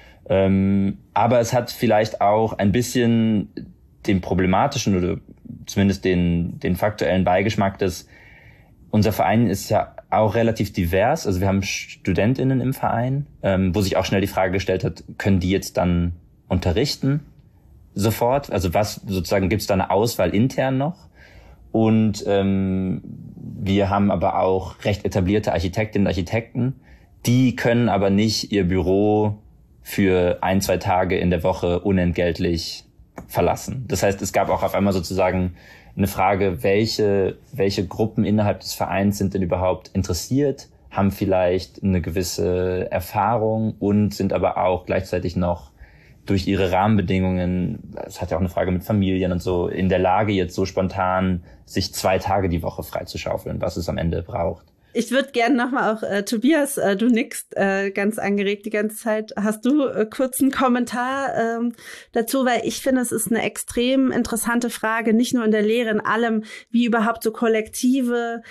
Ähm, aber es hat vielleicht auch ein bisschen den problematischen oder zumindest den, den faktuellen Beigeschmack, dass unser Verein ist ja auch relativ divers. Also wir haben StudentInnen im Verein, ähm, wo sich auch schnell die Frage gestellt hat, können die jetzt dann unterrichten sofort? Also was sozusagen, gibt es da eine Auswahl intern noch? Und ähm, wir haben aber auch recht etablierte Architektinnen und Architekten, die können aber nicht ihr Büro für ein, zwei Tage in der Woche unentgeltlich verlassen. Das heißt, es gab auch auf einmal sozusagen eine Frage, welche, welche Gruppen innerhalb des Vereins sind denn überhaupt interessiert, haben vielleicht eine gewisse Erfahrung und sind aber auch gleichzeitig noch durch ihre Rahmenbedingungen, es hat ja auch eine Frage mit Familien und so, in der Lage jetzt so spontan sich zwei Tage die Woche freizuschaufeln, was es am Ende braucht. Ich würde gerne nochmal auch, äh, Tobias, äh, du nickst äh, ganz angeregt die ganze Zeit. Hast du äh, kurz einen Kommentar ähm, dazu? Weil ich finde, es ist eine extrem interessante Frage, nicht nur in der Lehre, in allem, wie überhaupt so Kollektive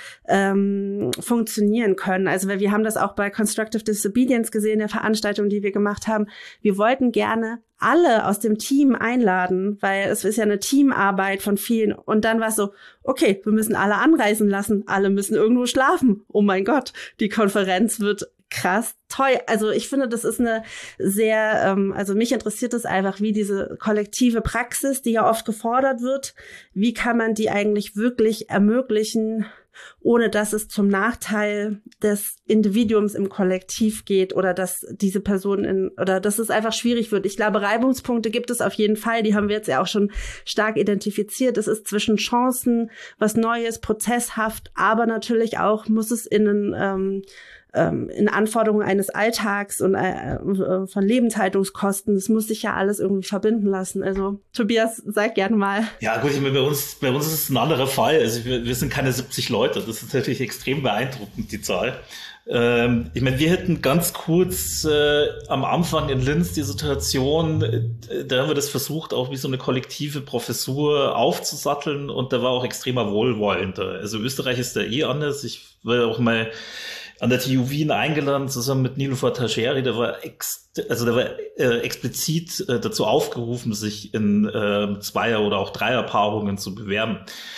ähm, funktionieren können. Also weil wir haben das auch bei Constructive Disobedience gesehen, der Veranstaltung, die wir gemacht haben. Wir wollten gerne alle aus dem Team einladen, weil es ist ja eine Teamarbeit von vielen. Und dann war es so, okay, wir müssen alle anreisen lassen, alle müssen irgendwo schlafen. Oh mein Gott, die Konferenz wird krass teuer. Also ich finde, das ist eine sehr, ähm, also mich interessiert es einfach, wie diese kollektive Praxis, die ja oft gefordert wird, wie kann man die eigentlich wirklich ermöglichen, ohne dass es zum Nachteil des Individuums im Kollektiv geht oder dass diese Person in, oder dass es einfach schwierig wird. Ich glaube, Reibungspunkte gibt es auf jeden Fall. Die haben wir jetzt ja auch schon stark identifiziert. Es ist zwischen Chancen, was Neues, prozesshaft, aber natürlich auch muss es in einen, ähm, in Anforderungen eines Alltags und äh, von Lebenshaltungskosten. Das muss sich ja alles irgendwie verbinden lassen. Also Tobias, sag gerne mal. Ja gut, ich meine, bei uns, bei uns ist es ein anderer Fall. Also wir, wir sind keine siebzig Leute. Das ist natürlich extrem beeindruckend, die Zahl. Ähm, ich meine, wir hätten ganz kurz äh, am Anfang in Linz die Situation, äh, da haben wir das versucht, auch wie so eine kollektive Professur aufzusatteln und da war auch extremer Wohlwollen da. Also Österreich ist da eh anders. Ich will auch mal an der T U Wien eingeladen, zusammen mit Niloufar Tasheri, der war ex, also der war äh, explizit äh, dazu aufgerufen, sich in äh, Zweier- oder auch Dreierpaarungen zu bewerben.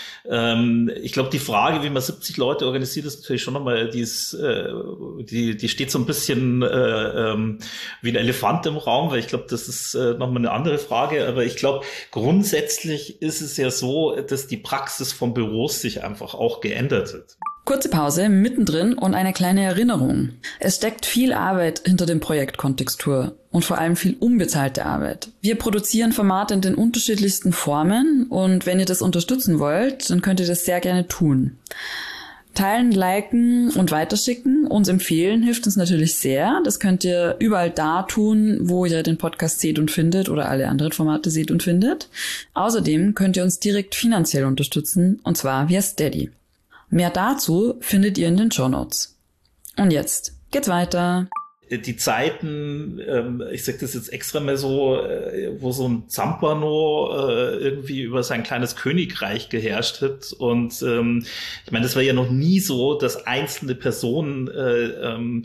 Ähm, ich glaube, die Frage, wie man siebzig Leute organisiert, ist natürlich schon nochmal, die ist, äh, die, die steht so ein bisschen äh, ähm, wie ein Elefant im Raum, weil ich glaube, das ist äh, nochmal eine andere Frage. Aber ich glaube, grundsätzlich ist es ja so, dass die Praxis von Büros sich einfach auch geändert hat. Kurze Pause, mittendrin und eine kleine Erinnerung. Es steckt viel Arbeit hinter dem Projekt Kontextur und vor allem viel unbezahlte Arbeit. Wir produzieren Formate in den unterschiedlichsten Formen und wenn ihr das unterstützen wollt, dann könnt ihr das sehr gerne tun. Teilen, liken und weiterschicken, uns empfehlen, hilft uns natürlich sehr. Das könnt ihr überall da tun, wo ihr den Podcast seht und findet oder alle anderen Formate seht und findet. Außerdem könnt ihr uns direkt finanziell unterstützen und zwar via Steady. Mehr dazu findet ihr in den Shownotes. Und jetzt geht's weiter. Die Zeiten, ähm, ich sag das jetzt extra mal so, äh, wo so ein Zampano äh, irgendwie über sein kleines Königreich geherrscht hat. Und ähm, ich meine, das war ja noch nie so, dass einzelne Personen äh, ähm,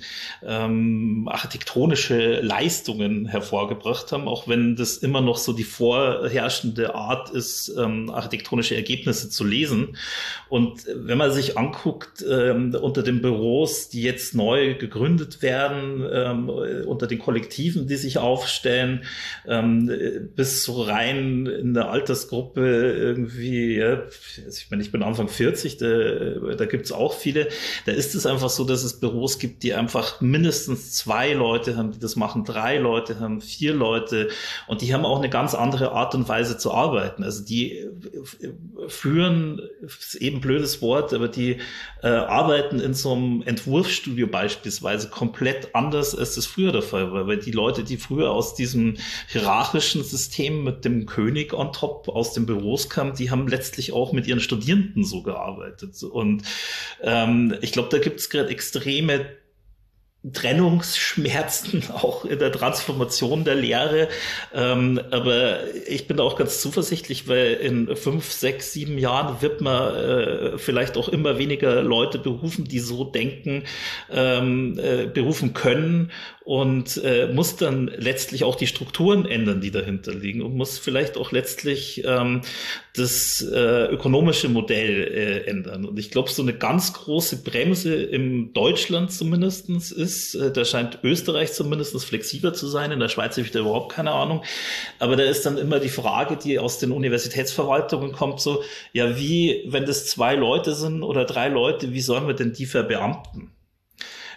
ähm, architektonische Leistungen hervorgebracht haben, auch wenn das immer noch so die vorherrschende Art ist, ähm, architektonische Ergebnisse zu lesen. Und wenn man sich anguckt, ähm, unter den Büros, die jetzt neu gegründet werden, Ähm, unter den Kollektiven, die sich aufstellen, ähm, bis so rein in der Altersgruppe irgendwie, ja, ich meine, ich bin Anfang vierzig, da, da gibt's auch viele, da ist es einfach so, dass es Büros gibt, die einfach mindestens zwei Leute haben, die das machen, drei Leute haben, vier Leute und die haben auch eine ganz andere Art und Weise zu arbeiten. Also die führen, ist eben ein blödes Wort, aber die äh, arbeiten in so einem Entwurfsstudio beispielsweise komplett anders, als das früher der Fall war, weil die Leute, die früher aus diesem hierarchischen System mit dem König on top aus den Büros kamen, die haben letztlich auch mit ihren Studierenden so gearbeitet. Und ähm, ich glaube, da gibt es gerade extreme Trennungsschmerzen auch in der Transformation der Lehre. Ähm, aber ich bin auch ganz zuversichtlich, weil in fünf, sechs, sieben Jahren wird man äh, vielleicht auch immer weniger Leute berufen, die so denken, ähm, äh, berufen können und äh, muss dann letztlich auch die Strukturen ändern, die dahinter liegen und muss vielleicht auch letztlich ähm, das äh, ökonomische Modell äh, ändern. Und ich glaube, so eine ganz große Bremse im Deutschland zumindestens ist, äh, da scheint Österreich zumindest flexibler zu sein, in der Schweiz habe ich da überhaupt keine Ahnung, aber da ist dann immer die Frage, die aus den Universitätsverwaltungen kommt, so, ja wie, wenn das zwei Leute sind oder drei Leute, wie sollen wir denn die verbeamten?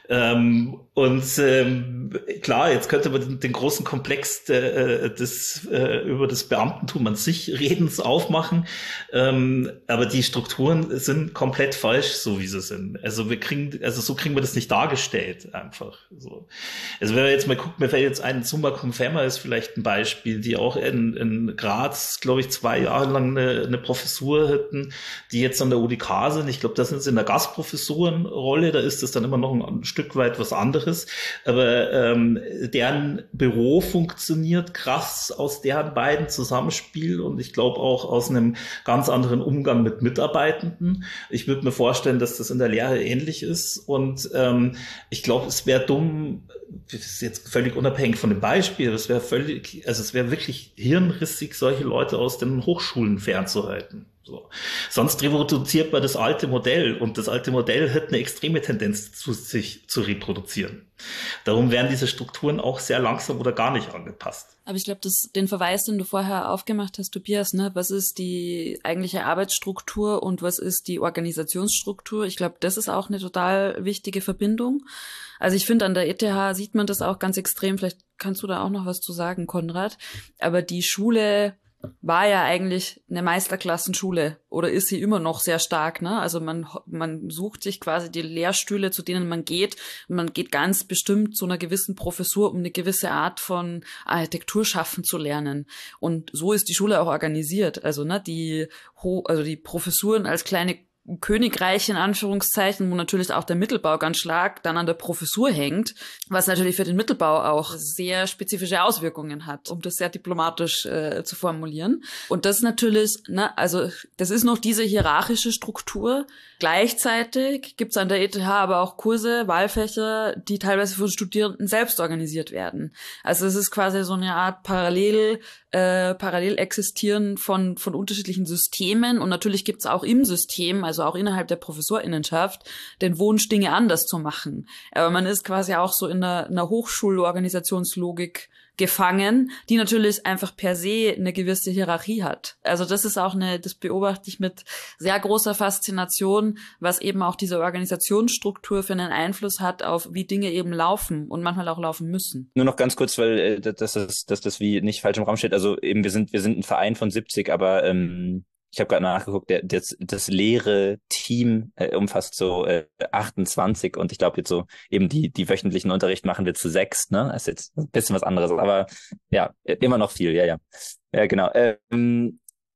Ähm, und ähm, klar, jetzt könnte man den, den großen Komplex de, des, äh, über das Beamtentum an sich Redens aufmachen, ähm, aber die Strukturen sind komplett falsch, so wie sie sind. Also wir kriegen, also so kriegen wir das nicht dargestellt, einfach so. Also wenn wir jetzt mal gucken, mir fällt jetzt ein, Summa Cum Femma ist vielleicht ein Beispiel, die auch in, in Graz, glaube ich, zwei Jahre lang eine, eine Professur hatten, die jetzt an der U D K sind. Ich glaube, da sind sie in der Gastprofessorenrolle, da ist das dann immer noch ein, ein Stück weit was anderes. Aber ähm, deren Büro funktioniert krass aus deren beiden Zusammenspiel und ich glaube auch aus einem ganz anderen Umgang mit Mitarbeitenden. Ich würde mir vorstellen, dass das in der Lehre ähnlich ist und ähm, ich glaube, es wäre dumm, das ist jetzt völlig unabhängig von dem Beispiel, es wäre völlig, also es wäre wirklich hirnrissig, solche Leute aus den Hochschulen fernzuhalten. So. Sonst reproduziert man das alte Modell und das alte Modell hat eine extreme Tendenz zu sich zu reproduzieren. Darum werden diese Strukturen auch sehr langsam oder gar nicht angepasst. Aber ich glaube, den Verweis, den du vorher aufgemacht hast, Tobias, ne, was ist die eigentliche Arbeitsstruktur und was ist die Organisationsstruktur? Ich glaube, das ist auch eine total wichtige Verbindung. Also ich finde, an der E T H sieht man das auch ganz extrem. Vielleicht kannst du da auch noch was zu sagen, Konrad. Aber die Schule war ja eigentlich eine Meisterklassenschule oder ist sie immer noch sehr stark, ne? Also man man sucht sich quasi die Lehrstühle, zu denen man geht und man geht ganz bestimmt zu einer gewissen Professur, um eine gewisse Art von Architektur schaffen zu lernen. Und so ist die Schule auch organisiert. Also ne, die also die Professuren als kleine Königreich in Anführungszeichen, wo natürlich auch der Mittelbau ganz stark dann an der Professur hängt, was natürlich für den Mittelbau auch sehr spezifische Auswirkungen hat, um das sehr diplomatisch äh, zu formulieren. Und das natürlich, ne, also das ist noch diese hierarchische Struktur. Gleichzeitig gibt's an der E T H aber auch Kurse, Wahlfächer, die teilweise von Studierenden selbst organisiert werden. Also es ist quasi so eine Art Parallel äh, parallel existieren von von unterschiedlichen Systemen und natürlich gibt's auch im System, also auch innerhalb der Professorinnenschaft, den Wunsch, Dinge anders zu machen. Aber man ist quasi auch so in einer, einer Hochschulorganisationslogik gefangen, die natürlich einfach per se eine gewisse Hierarchie hat. Also das ist auch eine, das beobachte ich mit sehr großer Faszination, was eben auch diese Organisationsstruktur für einen Einfluss hat auf, wie Dinge eben laufen und manchmal auch laufen müssen. Nur noch ganz kurz, weil äh, dass das, dass das wie nicht falsch im Raum steht. Also eben wir sind wir sind ein Verein von siebzig, aber ähm, ich habe gerade nachgeguckt, der, das, das leere Team äh, umfasst so äh, achtundzwanzig und ich glaube jetzt so eben die die wöchentlichen Unterricht machen wir zu sechs, ne? Das ist jetzt ein bisschen was anderes, aber ja, immer noch viel, ja, ja. Ja, genau. Ähm,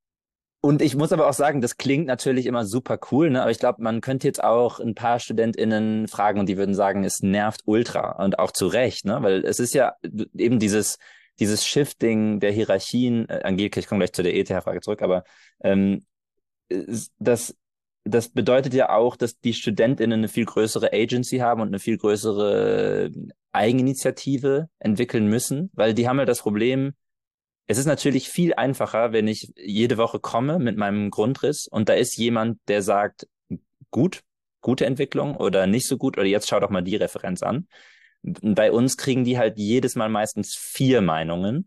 und ich muss aber auch sagen, das klingt natürlich immer super cool, ne? Aber ich glaube, man könnte jetzt auch ein paar StudentInnen fragen und die würden sagen, es nervt ultra und auch zu Recht, ne? Weil es ist ja eben dieses dieses Shifting der Hierarchien, äh, Angelika, ich komme gleich zu der E T H-Frage zurück, aber ähm, das, das bedeutet ja auch, dass die StudentInnen eine viel größere Agency haben und eine viel größere Eigeninitiative entwickeln müssen, weil die haben ja das Problem, es ist natürlich viel einfacher, wenn ich jede Woche komme mit meinem Grundriss und da ist jemand, der sagt, gut, gute Entwicklung oder nicht so gut oder jetzt schau doch mal die Referenz an. Bei uns kriegen die halt jedes Mal meistens vier Meinungen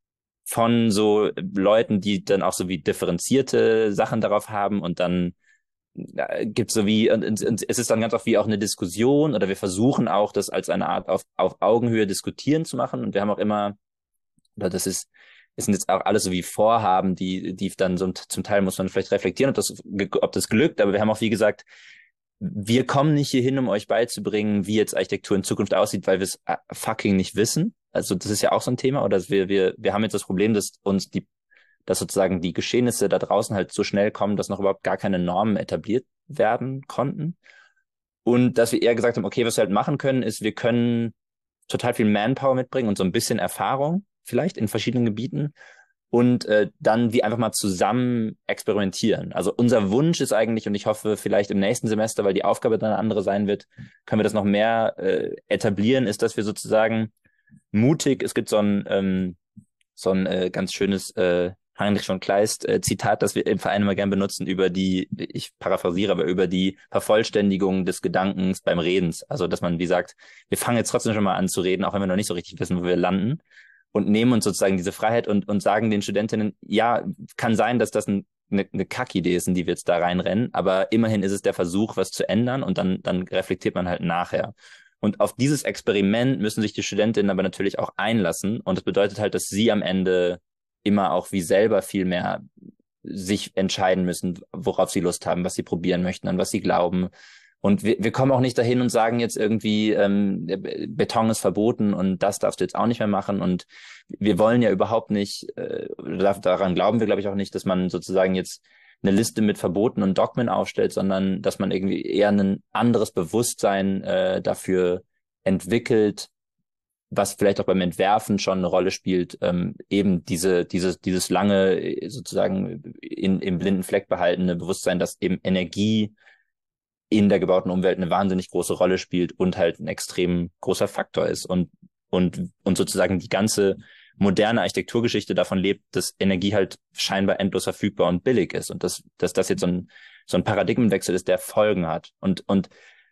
von so Leuten, die dann auch so wie differenzierte Sachen darauf haben und dann äh, gibt so wie, und, und, und es ist dann ganz oft wie auch eine Diskussion oder wir versuchen auch, das als eine Art auf, auf Augenhöhe diskutieren zu machen und wir haben auch immer, oder das ist, es sind jetzt auch alles so wie Vorhaben, die, die dann so zum Teil muss man vielleicht reflektieren, ob das, ob das glückt, aber wir haben auch wie gesagt, wir kommen nicht hier hin, um euch beizubringen, wie jetzt Architektur in Zukunft aussieht, weil wir es fucking nicht wissen. Also das ist ja auch so ein Thema. Oder wir wir wir haben jetzt das Problem, dass uns die, dass sozusagen die Geschehnisse da draußen halt so schnell kommen, dass noch überhaupt gar keine Normen etabliert werden konnten. Und dass wir eher gesagt haben, okay, was wir halt machen können, ist, wir können total viel Manpower mitbringen und so ein bisschen Erfahrung vielleicht in verschiedenen Gebieten. Und äh, dann wie einfach mal zusammen experimentieren. Also unser Wunsch ist eigentlich, und ich hoffe vielleicht im nächsten Semester, weil die Aufgabe dann eine andere sein wird, können wir das noch mehr äh, etablieren, ist, dass wir sozusagen mutig, es gibt so ein ähm, so ein äh, ganz schönes äh, Heinrich von Kleist äh, Zitat, das wir im Verein immer gern benutzen, über die, ich paraphrasiere, aber über die Vervollständigung des Gedankens beim Redens. Also dass man wie sagt, wir fangen jetzt trotzdem schon mal an zu reden, auch wenn wir noch nicht so richtig wissen, wo wir landen. Und nehmen uns sozusagen diese Freiheit und, und sagen den Studentinnen, ja, kann sein, dass das ein, eine, eine Kackidee ist, in die wir jetzt da reinrennen, aber immerhin ist es der Versuch, was zu ändern und dann, dann reflektiert man halt nachher. Und auf dieses Experiment müssen sich die Studentinnen aber natürlich auch einlassen. Und das bedeutet halt, dass sie am Ende immer auch wie selber viel mehr sich entscheiden müssen, worauf sie Lust haben, was sie probieren möchten, an was sie glauben. Und wir, wir kommen auch nicht dahin und sagen jetzt irgendwie, ähm, Beton ist verboten und das darfst du jetzt auch nicht mehr machen. Und wir wollen ja überhaupt nicht, äh, daran glauben wir, glaube ich, auch nicht, dass man sozusagen jetzt eine Liste mit Verboten und Dogmen aufstellt, sondern dass man irgendwie eher ein anderes Bewusstsein äh, dafür entwickelt, was vielleicht auch beim Entwerfen schon eine Rolle spielt, ähm, eben diese, dieses, dieses lange sozusagen in, im blinden Fleck behaltene Bewusstsein, dass eben Energie in der gebauten Umwelt eine wahnsinnig große Rolle spielt und halt ein extrem großer Faktor ist und, und, und sozusagen die ganze moderne Architekturgeschichte davon lebt, dass Energie halt scheinbar endlos verfügbar und billig ist und dass, dass das jetzt so ein, so ein Paradigmenwechsel ist, der Folgen hat. Und, und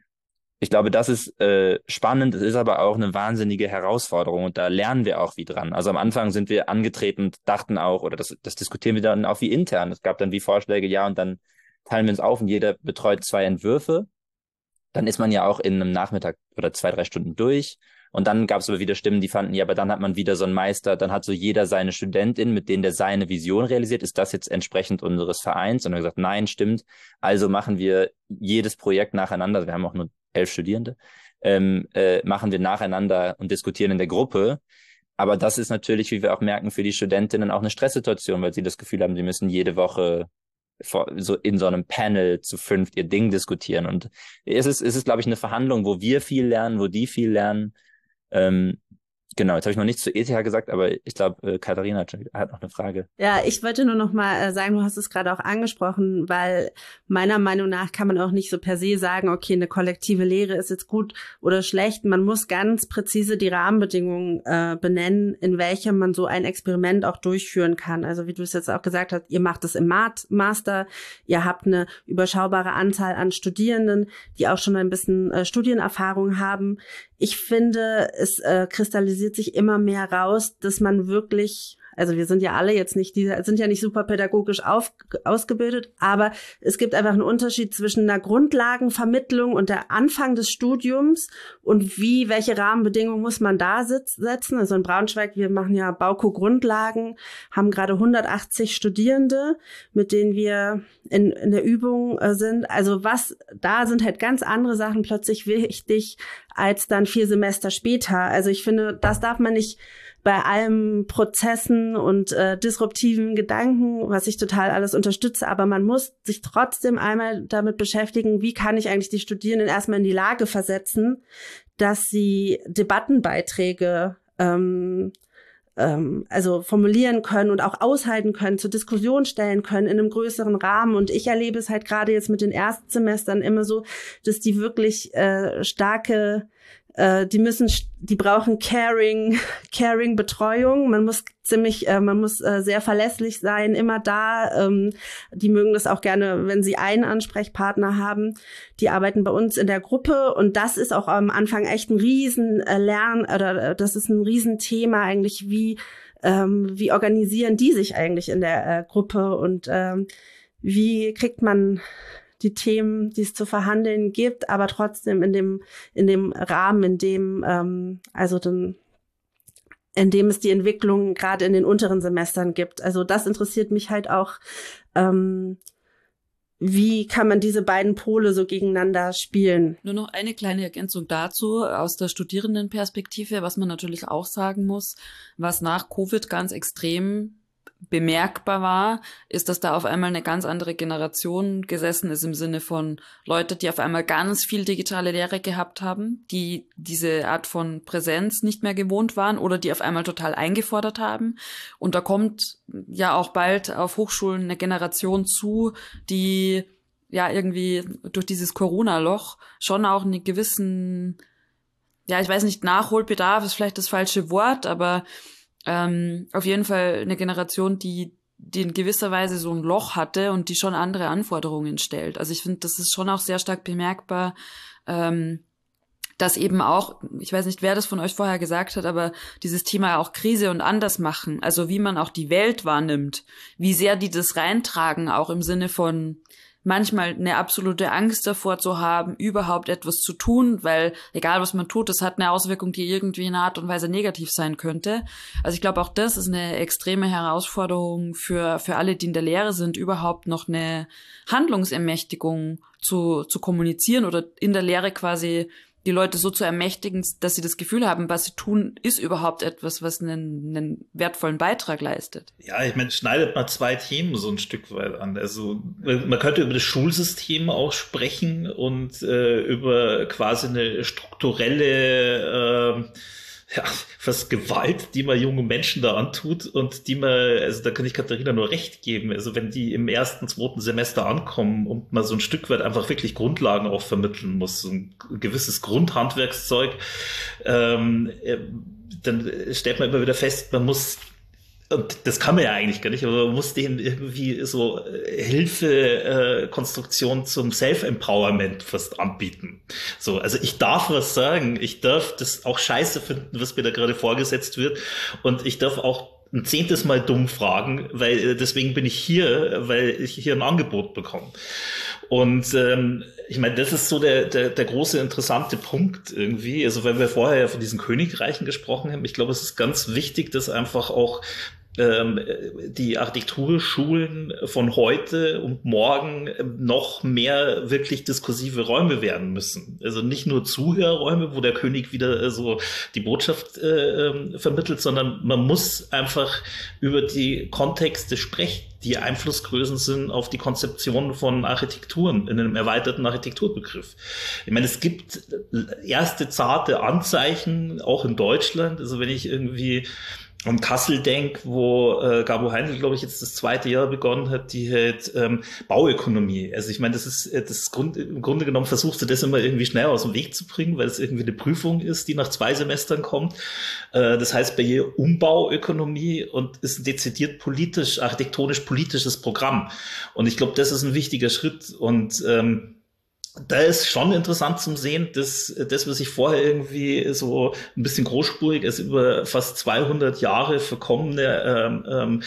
ich glaube, das ist äh, spannend, es ist aber auch eine wahnsinnige Herausforderung und da lernen wir auch wie dran. Also am Anfang sind wir angetreten und dachten auch, oder das, das diskutieren wir dann auch wie intern. Es gab dann wie Vorschläge, ja, und dann teilen wir uns auf und jeder betreut zwei Entwürfe. Dann ist man ja auch in einem Nachmittag oder zwei, drei Stunden durch. Und dann gab es aber wieder Stimmen, die fanden, ja, aber dann hat man wieder so einen Meister, dann hat so jeder seine Studentin, mit denen der seine Vision realisiert. Ist das jetzt entsprechend unseres Vereins? Und dann gesagt, nein, stimmt. Also machen wir jedes Projekt nacheinander. Wir haben auch nur elf Studierende. Ähm, äh, machen wir nacheinander und diskutieren in der Gruppe. Aber das ist natürlich, wie wir auch merken, für die Studentinnen auch eine Stresssituation, weil sie das Gefühl haben, sie müssen jede Woche vor, so in so einem Panel zu fünft ihr Ding diskutieren. Und es ist, es ist, glaube ich, eine Verhandlung, wo wir viel lernen, wo die viel lernen. Ähm, genau, jetzt habe ich noch nichts zu E T H gesagt, aber ich glaube, äh, Katharina hat, hat noch eine Frage. Ja, ich wollte nur noch mal äh, sagen, du hast es gerade auch angesprochen, weil meiner Meinung nach kann man auch nicht so per se sagen, okay, eine kollektive Lehre ist jetzt gut oder schlecht. Man muss ganz präzise die Rahmenbedingungen äh, benennen, in welchem man so ein Experiment auch durchführen kann. Also wie du es jetzt auch gesagt hast, ihr macht es im Master, ihr habt eine überschaubare Anzahl an Studierenden, die auch schon ein bisschen äh, Studienerfahrung haben. Ich finde, es äh, kristallisiert sich immer mehr raus, dass man wirklich, also wir sind ja alle jetzt nicht, die sind ja nicht super pädagogisch auf, ausgebildet, aber es gibt einfach einen Unterschied zwischen einer Grundlagenvermittlung und der Anfang des Studiums und wie, welche Rahmenbedingungen muss man da sitz, setzen. Also in Braunschweig, wir machen ja Bauko-Grundlagen, haben gerade hundertachtzig Studierende, mit denen wir in, in der Übung äh, sind. Also was, da sind halt ganz andere Sachen plötzlich wichtig als dann vier Semester später. Also ich finde, das darf man nicht bei allen Prozessen und äh, disruptiven Gedanken, was ich total alles unterstütze, aber man muss sich trotzdem einmal damit beschäftigen, wie kann ich eigentlich die Studierenden erstmal in die Lage versetzen, dass sie Debattenbeiträge ähm, ähm, also formulieren können und auch aushalten können, zur Diskussion stellen können in einem größeren Rahmen. Und ich erlebe es halt gerade jetzt mit den Erstsemestern immer so, dass die wirklich äh, starke Die müssen, die brauchen Caring, Caring Betreuung. Man muss ziemlich, äh, man muss äh, sehr verlässlich sein, immer da. Ähm, die mögen das auch gerne, wenn sie einen Ansprechpartner haben. Die arbeiten bei uns in der Gruppe und das ist auch am Anfang echt ein riesen äh, Lern oder äh, das ist ein Riesenthema eigentlich. Wie ähm, wie organisieren die sich eigentlich in der äh, Gruppe und ähm, wie kriegt man die Themen, die es zu verhandeln gibt, aber trotzdem in dem in dem Rahmen, in dem ähm, also den, in dem es die Entwicklung gerade in den unteren Semestern gibt. Also das interessiert mich halt auch. Ähm, wie kann man diese beiden Pole so gegeneinander spielen? Nur noch eine kleine Ergänzung dazu aus der Studierendenperspektive, was man natürlich auch sagen muss, was nach Covid ganz extrem bemerkbar war, ist, dass da auf einmal eine ganz andere Generation gesessen ist im Sinne von Leute, die auf einmal ganz viel digitale Lehre gehabt haben, die diese Art von Präsenz nicht mehr gewohnt waren oder die auf einmal total eingefordert haben. Und da kommt ja auch bald auf Hochschulen eine Generation zu, die ja irgendwie durch dieses Corona-Loch schon auch einen gewissen, ja, ich weiß nicht, Nachholbedarf ist vielleicht das falsche Wort, aber Ähm, auf jeden Fall eine Generation, die, die in gewisser Weise so ein Loch hatte und die schon andere Anforderungen stellt. Also ich finde, das ist schon auch sehr stark bemerkbar, ähm, dass eben auch, ich weiß nicht, wer das von euch vorher gesagt hat, aber dieses Thema auch Krise und Andersmachen, also wie man auch die Welt wahrnimmt, wie sehr die das reintragen, auch im Sinne von manchmal eine absolute Angst davor zu haben, überhaupt etwas zu tun, weil egal was man tut, das hat eine Auswirkung, die irgendwie in einer Art und Weise negativ sein könnte. Also ich glaube, auch das ist eine extreme Herausforderung für für alle, die in der Lehre sind, überhaupt noch eine Handlungsermächtigung zu zu kommunizieren oder in der Lehre quasi die Leute so zu ermächtigen, dass sie das Gefühl haben, was sie tun, ist überhaupt etwas, was einen, einen wertvollen Beitrag leistet. Ja, ich meine, schneidet mal zwei Themen so ein Stück weit an. Also man könnte über das Schulsystem auch sprechen und äh, über quasi eine strukturelle äh, ja, fast Gewalt, die man jungen Menschen da antut und die man, also da kann ich Katharina nur recht geben, also wenn die im ersten, zweiten Semester ankommen und man so ein Stück weit einfach wirklich Grundlagen auch vermitteln muss, so ein gewisses Grundhandwerkszeug, ähm, dann stellt man immer wieder fest, man muss, und das kann man ja eigentlich gar nicht, aber man muss denen irgendwie so Hilfe-Konstruktion äh, zum Self-Empowerment fast anbieten. So, also ich darf was sagen, ich darf das auch scheiße finden, was mir da gerade vorgesetzt wird, und ich darf auch ein zehntes Mal dumm fragen, weil deswegen bin ich hier, weil ich hier ein Angebot bekomme. Und ähm, ich meine, das ist so der, der der große interessante Punkt irgendwie. Also wenn wir vorher ja von diesen Königreichen gesprochen haben, ich glaube, es ist ganz wichtig, dass einfach auch ähm, die Architekturschulen von heute und morgen noch mehr wirklich diskursive Räume werden müssen. Also nicht nur Zuhörräume, wo der König wieder so die Botschaft äh, vermittelt, sondern man muss einfach über die Kontexte sprechen, die Einflussgrößen sind auf die Konzeption von Architekturen in einem erweiterten Architekturbegriff. Ich meine, es gibt erste zarte Anzeichen, auch in Deutschland. Also wenn ich irgendwie an Kassel denk, wo äh, Gabo Heindl, glaube ich, jetzt das zweite Jahr begonnen hat, die halt ähm, Bauökonomie. Also ich meine, das ist das ist Grund, im Grunde genommen versuchst du das immer irgendwie schnell aus dem Weg zu bringen, weil es irgendwie eine Prüfung ist, die nach zwei Semestern kommt. Äh, das heißt bei ihr Umbauökonomie und ist ein dezidiert politisch, architektonisch politisches Programm. Und ich glaube, das ist ein wichtiger Schritt. Und ähm, da ist schon interessant zum Sehen, dass das, was ich vorher irgendwie so ein bisschen großspurig als über fast zweihundert Jahre verkommene ähm, ähm,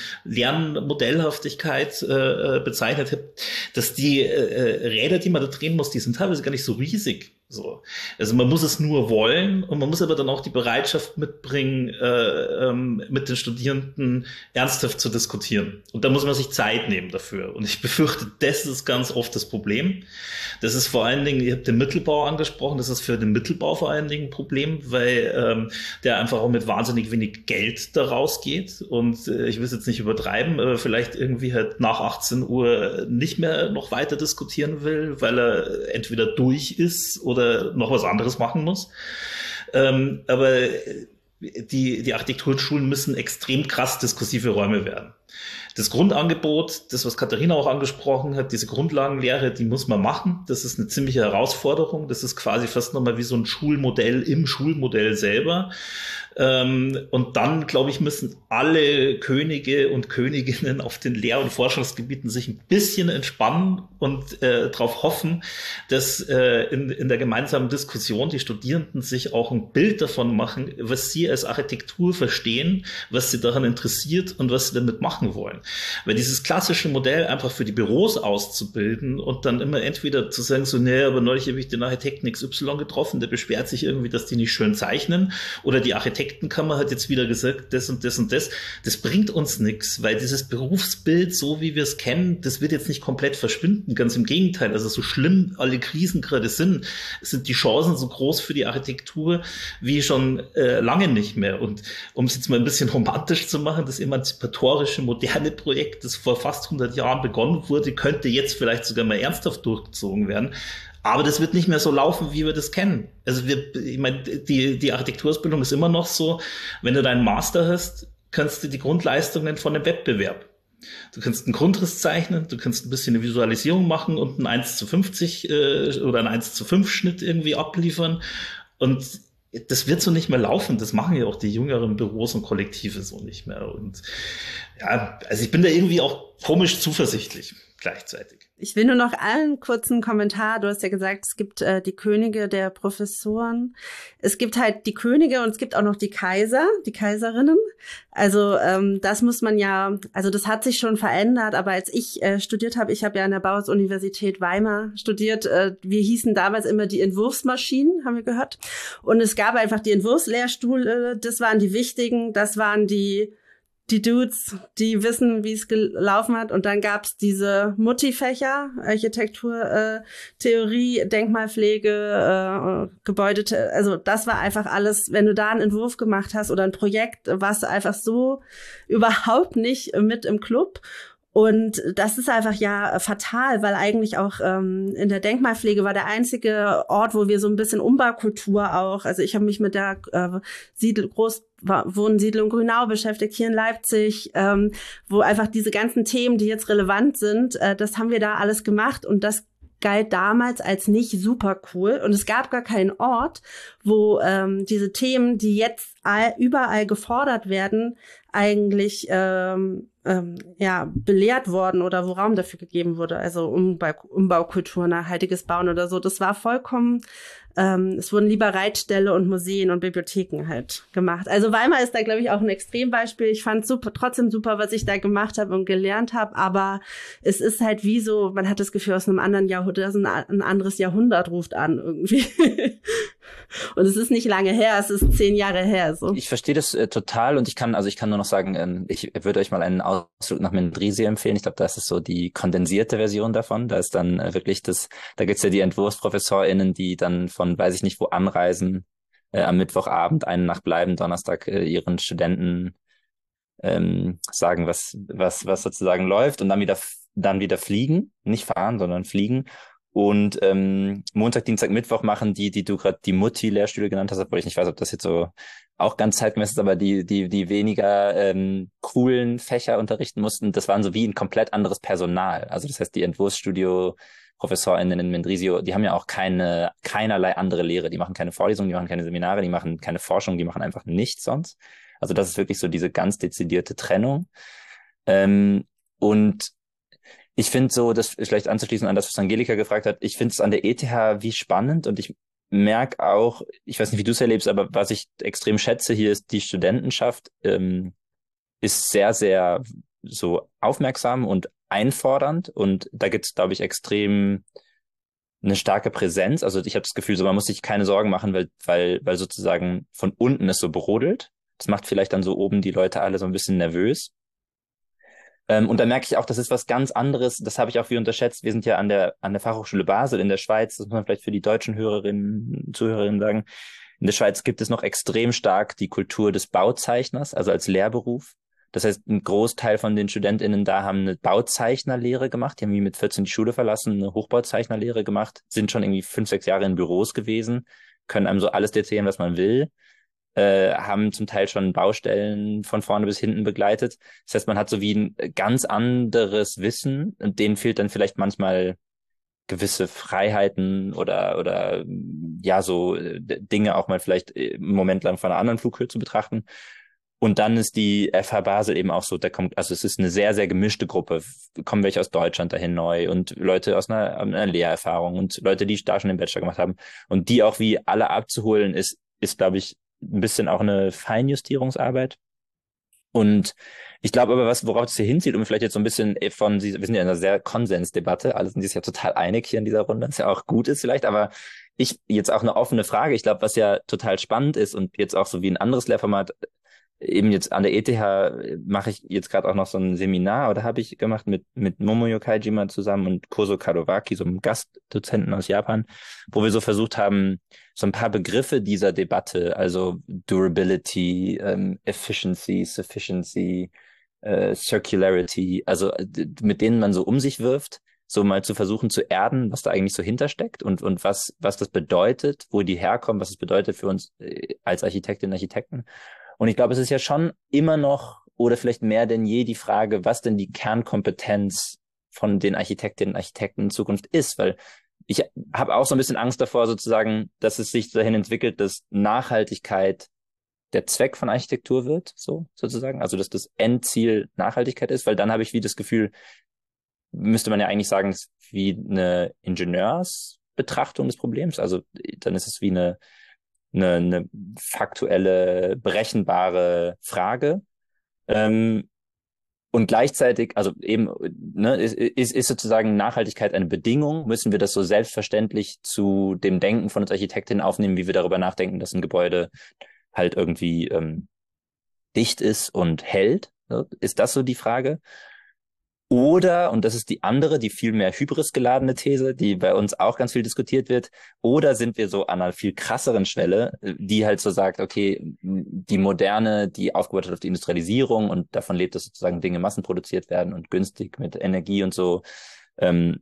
Lernmodellhaftigkeit äh, bezeichnet habe, dass die äh, Räder, die man da drehen muss, die sind teilweise gar nicht so riesig. So. Also man muss es nur wollen und man muss aber dann auch die Bereitschaft mitbringen, äh, ähm, mit den Studierenden ernsthaft zu diskutieren. Und da muss man sich Zeit nehmen dafür. Und ich befürchte, das ist ganz oft das Problem. Das ist vor allen Dingen, ihr habt den Mittelbau angesprochen, das ist für den Mittelbau vor allen Dingen ein Problem, weil ähm, der einfach auch mit wahnsinnig wenig Geld da rausgeht. Und äh, ich will es jetzt nicht übertreiben, aber vielleicht irgendwie halt nach achtzehn Uhr nicht mehr noch weiter diskutieren will, weil er entweder durch ist oder noch was anderes machen muss. Ähm, aber die, die Architekturschulen müssen extrem krass diskursive Räume werden. Das Grundangebot, das, was Katharina auch angesprochen hat, diese Grundlagenlehre, die muss man machen. Das ist eine ziemliche Herausforderung. Das ist quasi fast nochmal wie so ein Schulmodell im Schulmodell selber. Ähm, und dann, glaube ich, müssen alle Könige und Königinnen auf den Lehr- und Forschungsgebieten sich ein bisschen entspannen und äh, darauf hoffen, dass äh, in, in der gemeinsamen Diskussion die Studierenden sich auch ein Bild davon machen, was sie als Architektur verstehen, was sie daran interessiert und was sie damit machen wollen. Weil dieses klassische Modell einfach für die Büros auszubilden und dann immer entweder zu sagen, so, nee, aber neulich habe ich den Architekten X Y getroffen, der beschwert sich irgendwie, dass die nicht schön zeichnen, oder die Architektenkammer hat jetzt wieder gesagt, das und das und das, das bringt uns nichts, weil dieses Berufsbild, so wie wir es kennen, das wird jetzt nicht komplett verschwinden, ganz im Gegenteil, also so schlimm alle Krisen gerade sind, sind die Chancen so groß für die Architektur wie schon äh, lange nicht mehr. Und um es jetzt mal ein bisschen romantisch zu machen, das emanzipatorische, moderne Projekt, das vor fast hundert Jahren begonnen wurde, könnte jetzt vielleicht sogar mal ernsthaft durchgezogen werden. Aber das wird nicht mehr so laufen, wie wir das kennen. Also wir, ich meine, die, die Architekturausbildung ist immer noch so, wenn du deinen Master hast, kannst du die Grundleistungen von einem Wettbewerb. Du kannst einen Grundriss zeichnen, du kannst ein bisschen eine Visualisierung machen und einen eins zu fünfzig äh, oder einen eins zu fünf Schnitt irgendwie abliefern. Und das wird so nicht mehr laufen. Das machen ja auch die jüngeren Büros und Kollektive so nicht mehr. Und ja, also ich bin da irgendwie auch komisch zuversichtlich. gleichzeitig. Ich will nur noch einen kurzen Kommentar. Du hast ja gesagt, es gibt äh, die Könige der Professoren. Es gibt halt die Könige und es gibt auch noch die Kaiser, die Kaiserinnen. Also ähm, das muss man ja, also das hat sich schon verändert. Aber als ich äh, studiert habe, ich habe ja an der Bauhaus-Universität Weimar studiert. Äh, wir hießen damals immer die Entwurfsmaschinen, haben wir gehört. Und es gab einfach die Entwurfslehrstühle. Das waren die wichtigen. Das waren die die Dudes, die wissen, wie es gelaufen hat. Und dann gab's diese Mutti-Fächer, Architektur, äh, Theorie, Denkmalpflege, äh, Gebäude. Also das war einfach alles, wenn du da einen Entwurf gemacht hast oder ein Projekt, warst du einfach so überhaupt nicht mit im Club. Und das ist einfach ja fatal, weil eigentlich auch ähm, in der Denkmalpflege war der einzige Ort, wo wir so ein bisschen Umbaukultur auch, also ich habe mich mit der äh, Siedl Großwohnsiedlung Grünau beschäftigt, hier in Leipzig, ähm, wo einfach diese ganzen Themen, die jetzt relevant sind, äh, das haben wir da alles gemacht und das galt damals als nicht super cool. Und es gab gar keinen Ort, wo ähm, diese Themen, die jetzt all, überall gefordert werden, eigentlich ähm, ähm, ja belehrt worden oder wo Raum dafür gegeben wurde. Also Umbau, Umbaukultur, nachhaltiges Bauen oder so. Das war vollkommen, ähm, es wurden lieber Reitställe und Museen und Bibliotheken halt gemacht. Also Weimar ist da, glaube ich, auch ein Extrembeispiel. Ich fand super, trotzdem super, was ich da gemacht habe und gelernt habe. Aber es ist halt wie so, man hat das Gefühl, aus einem anderen Jahrhundert, ein anderes Jahrhundert ruft an irgendwie. Und es ist nicht lange her, es ist zehn Jahre her. So. Ich verstehe das äh, total und ich kann, also ich kann nur noch sagen, ähm, ich würde euch mal einen Ausflug nach Mendrisio empfehlen. Ich glaube, das ist so die kondensierte Version davon. Da ist dann äh, wirklich das, da gibt's ja die EntwurfsprofessorInnen, die dann von, weiß ich nicht wo, anreisen, äh, am Mittwochabend eine Nacht bleiben, Donnerstag äh, ihren Studenten ähm, sagen, was, was, was sozusagen läuft und dann wieder, dann wieder fliegen, nicht fahren, sondern fliegen. Und ähm, Montag, Dienstag, Mittwoch machen die, die du gerade die Mutti-Lehrstühle genannt hast, obwohl ich nicht weiß, ob das jetzt so auch ganz zeitgemäß ist, aber die, die, die weniger ähm, coolen Fächer unterrichten mussten, das waren so wie ein komplett anderes Personal. Also das heißt, die Entwurfsstudio-ProfessorInnen in Mendrisio, die haben ja auch keine, keinerlei andere Lehre. Die machen keine Vorlesungen, die machen keine Seminare, die machen keine Forschung, die machen einfach nichts sonst. Also das ist wirklich so diese ganz dezidierte Trennung. Ähm, und ich finde so, das vielleicht anzuschließen an das, was Angelika gefragt hat, ich finde es an der E T H wie spannend und ich merke auch, ich weiß nicht, wie du es erlebst, aber was ich extrem schätze hier ist, die Studentenschaft ähm, ist sehr, sehr so aufmerksam und einfordernd und da gibt es, glaube ich, extrem eine starke Präsenz. Also ich habe das Gefühl, so man muss sich keine Sorgen machen, weil, weil, weil sozusagen von unten es so brodelt. Das macht vielleicht dann so oben die Leute alle so ein bisschen nervös. Ähm, und da merke ich auch, das ist was ganz anderes. Das habe ich auch wie unterschätzt. Wir sind ja an der an der Fachhochschule Basel in der Schweiz. Das muss man vielleicht für die deutschen Hörerinnen, Zuhörerinnen sagen. In der Schweiz gibt es noch extrem stark die Kultur des Bauzeichners, also als Lehrberuf. Das heißt, ein Großteil von den StudentInnen da haben eine Bauzeichnerlehre gemacht. Die haben wie mit vierzehn die Schule verlassen, eine Hochbauzeichnerlehre gemacht, sind schon irgendwie fünf, sechs Jahre in Büros gewesen, können einem so alles erzählen, was man will. Äh, haben zum Teil schon Baustellen von vorne bis hinten begleitet. Das heißt, man hat so wie ein ganz anderes Wissen und denen fehlt dann vielleicht manchmal gewisse Freiheiten oder oder ja so äh, Dinge auch mal vielleicht einen Moment lang von einer anderen Flughöhe zu betrachten. Und dann ist die F H Basel eben auch so, da kommt, also es ist eine sehr, sehr gemischte Gruppe. Kommen welche aus Deutschland dahin neu und Leute aus einer, einer Lehrerfahrung und Leute, die da schon den Bachelor gemacht haben. Und die auch wie alle abzuholen, ist, ist, glaube ich, ein bisschen auch eine Feinjustierungsarbeit. Und ich glaube aber, was, worauf es hier hinzieht, um vielleicht jetzt so ein bisschen von, wir sind ja in einer sehr Konsensdebatte, alle sind sich ja total einig hier in dieser Runde, was ja auch gut ist vielleicht, aber ich, jetzt auch eine offene Frage, ich glaube, was ja total spannend ist und jetzt auch so wie ein anderes Lehrformat, eben jetzt an der E T H mache ich jetzt gerade auch noch so ein Seminar oder habe ich gemacht mit mit Momoyo Kaijima zusammen und Kozo Kadowaki, so einem Gastdozenten aus Japan, wo wir so versucht haben, so ein paar Begriffe dieser Debatte, also Durability, ähm, Efficiency, Sufficiency, äh, Circularity, also mit denen man so um sich wirft, so mal zu versuchen zu erden, was da eigentlich so hintersteckt und und was was das bedeutet, wo die herkommen, was es bedeutet für uns als Architektinnen und Architekten. Und ich glaube, es ist ja schon immer noch oder vielleicht mehr denn je die Frage, was denn die Kernkompetenz von den Architektinnen und Architekten in Zukunft ist, weil ich habe auch so ein bisschen Angst davor sozusagen, dass es sich dahin entwickelt, dass Nachhaltigkeit der Zweck von Architektur wird, so sozusagen, also dass das Endziel Nachhaltigkeit ist, weil dann habe ich wie das Gefühl, müsste man ja eigentlich sagen, es ist wie eine Ingenieursbetrachtung des Problems. Also dann ist es wie eine, eine, eine faktuelle, berechenbare Frage. Ähm, und gleichzeitig, also eben, ne, ist, ist, ist sozusagen Nachhaltigkeit eine Bedingung? Müssen wir das so selbstverständlich zu dem Denken von uns Architektinnen aufnehmen, wie wir darüber nachdenken, dass ein Gebäude halt irgendwie ähm, dicht ist und hält? Ne? Ist das so die Frage? Oder, und das ist die andere, die viel mehr hybrisgeladene These, die bei uns auch ganz viel diskutiert wird, oder sind wir so an einer viel krasseren Schwelle, die halt so sagt, okay, die Moderne, die aufgebaut hat auf die Industrialisierung und davon lebt, dass sozusagen Dinge massenproduziert werden und günstig mit Energie und so ähm,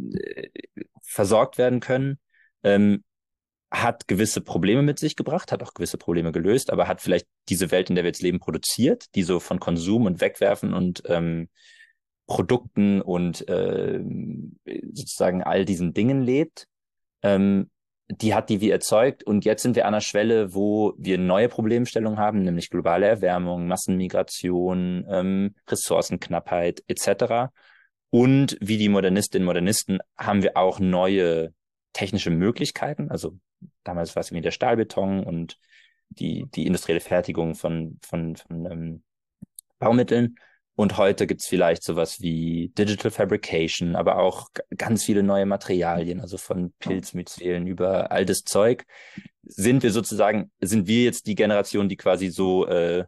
versorgt werden können, ähm, hat gewisse Probleme mit sich gebracht, hat auch gewisse Probleme gelöst, aber hat vielleicht diese Welt, in der wir jetzt leben, produziert, die so von Konsum und Wegwerfen und ähm, Produkten und äh, sozusagen all diesen Dingen lebt, ähm, die hat die wie erzeugt. Und jetzt sind wir an einer Schwelle, wo wir neue Problemstellungen haben, nämlich globale Erwärmung, Massenmigration, ähm, Ressourcenknappheit et cetera. Und wie die Modernistinnen und Modernisten haben wir auch neue technische Möglichkeiten. Also damals war es irgendwie der Stahlbeton und die, die industrielle Fertigung von, von, von ähm, Baumitteln. Und heute gibt's vielleicht sowas wie Digital Fabrication, aber auch g- ganz viele neue Materialien, also von Pilzmycelen über all das Zeug. Sind wir sozusagen, sind wir jetzt die Generation, die quasi so äh,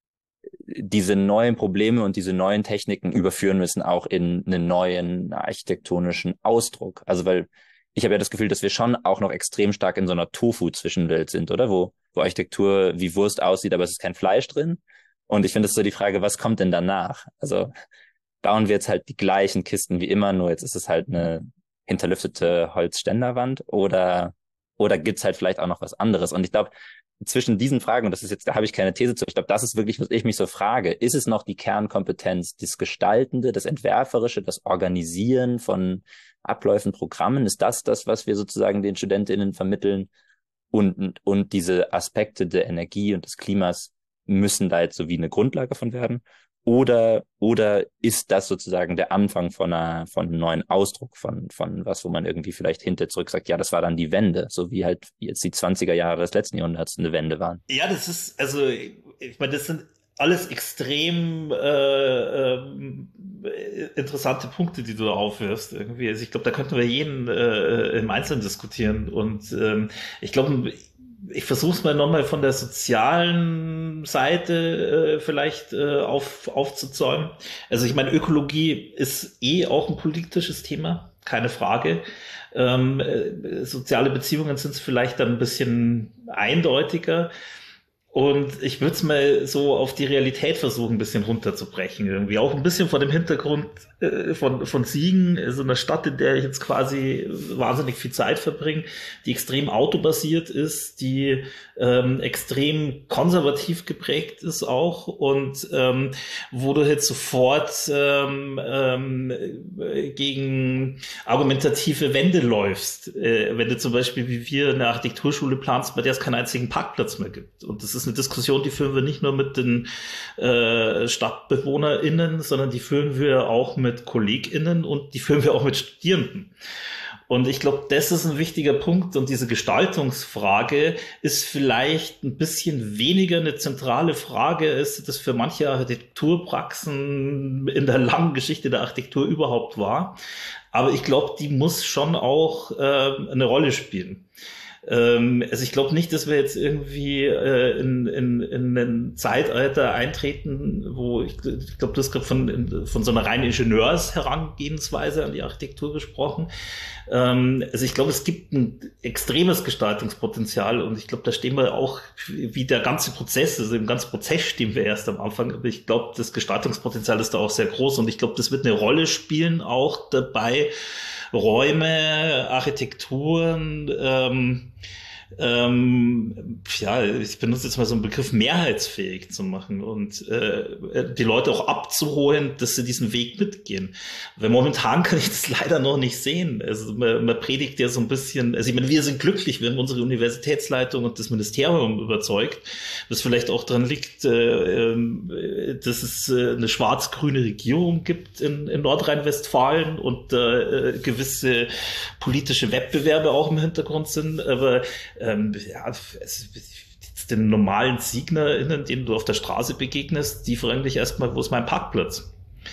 diese neuen Probleme und diese neuen Techniken überführen müssen, auch in einen neuen architektonischen Ausdruck? Also weil ich habe ja das Gefühl, dass wir schon auch noch extrem stark in so einer Tofu-Zwischenwelt sind, oder? Wo, wo Architektur wie Wurst aussieht, aber es ist kein Fleisch drin. Und ich finde, es ist so die Frage, was kommt denn danach? Also bauen wir jetzt halt die gleichen Kisten wie immer, nur jetzt ist es halt eine hinterlüftete Holzständerwand oder, oder gibt's halt vielleicht auch noch was anderes? Und ich glaube, zwischen diesen Fragen, und das ist jetzt, da habe ich keine These zu, ich glaube, das ist wirklich, was ich mich so frage, ist es noch die Kernkompetenz, das Gestaltende, das Entwerferische, das Organisieren von Abläufen, Programmen? Ist das das, was wir sozusagen den StudentInnen vermitteln? Und, und diese Aspekte der Energie und des Klimas müssen da jetzt so wie eine Grundlage von werden? Oder, oder ist das sozusagen der Anfang von einer, von einem neuen Ausdruck von, von was, wo man irgendwie vielleicht hinter zurück sagt, ja, das war dann die Wende, so wie halt jetzt die zwanziger Jahre des letzten Jahrhunderts eine Wende waren? Ja, das ist, also, ich meine, das sind alles extrem äh, ähm, interessante Punkte, die du da aufwirfst irgendwie. Also ich glaube, da könnten wir jeden äh, im Einzelnen diskutieren. Und ähm, ich glaube, ich versuche es mal nochmal von der sozialen Seite äh, vielleicht äh, auf, aufzuzäumen. Also ich meine, Ökologie ist eh auch ein politisches Thema, keine Frage. Ähm, äh, soziale Beziehungen sind es vielleicht dann ein bisschen eindeutiger. Und ich würde es mal so auf die Realität versuchen, ein bisschen runterzubrechen irgendwie. Auch ein bisschen vor dem Hintergrund äh, von, von Siegen, so einer Stadt, in der ich jetzt quasi wahnsinnig viel Zeit verbringe, die extrem autobasiert ist, die ähm, extrem konservativ geprägt ist auch und ähm, wo du jetzt sofort ähm, ähm, gegen argumentative Wände läufst. Äh, wenn du zum Beispiel wie wir eine Architekturschule planst, bei der es keinen einzigen Parkplatz mehr gibt. Und das ist eine Diskussion, die führen wir nicht nur mit den äh, StadtbewohnerInnen, sondern die führen wir auch mit KollegInnen und die führen wir auch mit Studierenden. Und ich glaube, das ist ein wichtiger Punkt und diese Gestaltungsfrage ist vielleicht ein bisschen weniger eine zentrale Frage, ist das für manche Architekturpraxen in der langen Geschichte der Architektur überhaupt war. Aber ich glaube, die muss schon auch äh, eine Rolle spielen. Also ich glaube nicht, dass wir jetzt irgendwie äh, in, in, in ein Zeitalter eintreten, wo ich, ich glaube, du hast gerade von, von so einer reinen Ingenieursherangehensweise an die Architektur gesprochen. Ähm, also ich glaube, es gibt ein extremes Gestaltungspotenzial und ich glaube, da stehen wir auch, wie der ganze Prozess, also im ganzen Prozess stehen wir erst am Anfang, aber ich glaube, das Gestaltungspotenzial ist da auch sehr groß und ich glaube, das wird eine Rolle spielen, auch dabei, Räume, Architekturen, ähm, ähm, ja, ich benutze jetzt mal so einen Begriff, mehrheitsfähig zu machen und äh, die Leute auch abzuholen, dass sie diesen Weg mitgehen. Weil momentan kann ich das leider noch nicht sehen. Also man, man predigt ja so ein bisschen, also ich meine, wir sind glücklich, wir haben unsere Universitätsleitung und das Ministerium überzeugt, was vielleicht auch daran liegt, äh, äh, dass es äh, eine schwarz-grüne Regierung gibt in, in Nordrhein-Westfalen und äh, gewisse politische Wettbewerbe auch im Hintergrund sind, aber ähm, ja, es, den normalen SiegnerInnen, denen du auf der Straße begegnest, die fragen dich erstmal, wo ist mein Parkplatz?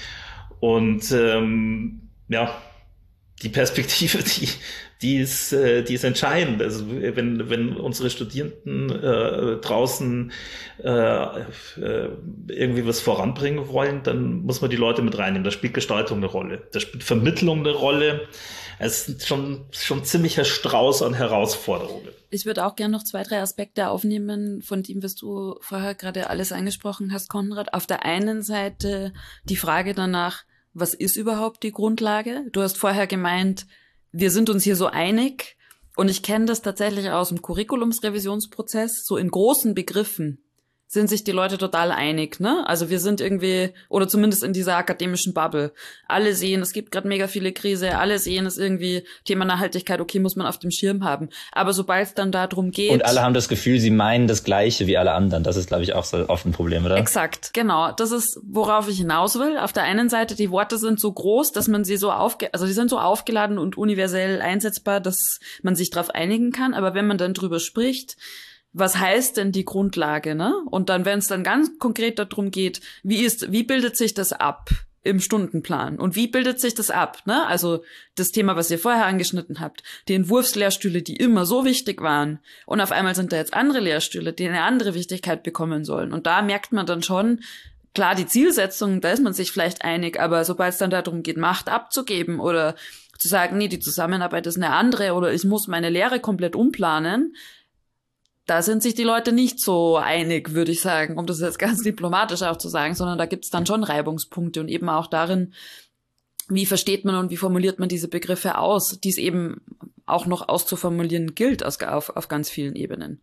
Und ähm, ja, die Perspektive, die, die ist, äh, die ist entscheidend. Also wenn, wenn unsere Studierenden äh, draußen äh, äh, irgendwie was voranbringen wollen, dann muss man die Leute mit reinnehmen. Da spielt Gestaltung eine Rolle. Da spielt Vermittlung eine Rolle. Es ist schon, schon ziemlicher Strauß an Herausforderungen. Ich würde auch gerne noch zwei, drei Aspekte aufnehmen, von dem, was du vorher gerade alles angesprochen hast, Konrad. Auf der einen Seite die Frage danach, was ist überhaupt die Grundlage? Du hast vorher gemeint, wir sind uns hier so einig. Und ich kenne das tatsächlich aus dem Curriculumsrevisionsprozess, so in großen Begriffen sind sich die Leute total einig, ne? Also wir sind irgendwie, oder zumindest in dieser akademischen Bubble, alle sehen, es gibt gerade mega viele Krise, alle sehen es irgendwie, Thema Nachhaltigkeit, okay, muss man auf dem Schirm haben. Aber sobald es dann darum geht... Und alle haben das Gefühl, sie meinen das Gleiche wie alle anderen. Das ist, glaube ich, auch so oft ein Problem, oder? Exakt, genau. Das ist, worauf ich hinaus will. Auf der einen Seite, die Worte sind so groß, dass man sie so aufge... Also die sind so aufgeladen und universell einsetzbar, dass man sich darauf einigen kann. Aber wenn man dann drüber spricht... Was heißt denn die Grundlage, ne? Und dann, wenn es dann ganz konkret darum geht, wie ist, wie bildet sich das ab im Stundenplan? Und wie bildet sich das ab, ne? Also das Thema, was ihr vorher angeschnitten habt, die Entwurfslehrstühle, die immer so wichtig waren. Und auf einmal sind da jetzt andere Lehrstühle, die eine andere Wichtigkeit bekommen sollen. Und da merkt man dann schon, klar, die Zielsetzung, da ist man sich vielleicht einig, aber sobald es dann darum geht, Macht abzugeben oder zu sagen, nee, die Zusammenarbeit ist eine andere oder ich muss meine Lehre komplett umplanen, da sind sich die Leute nicht so einig, würde ich sagen, um das jetzt ganz diplomatisch auch zu sagen, sondern da gibt es dann schon Reibungspunkte und eben auch darin, wie versteht man und wie formuliert man diese Begriffe aus, die es eben auch noch auszuformulieren gilt auf, auf ganz vielen Ebenen.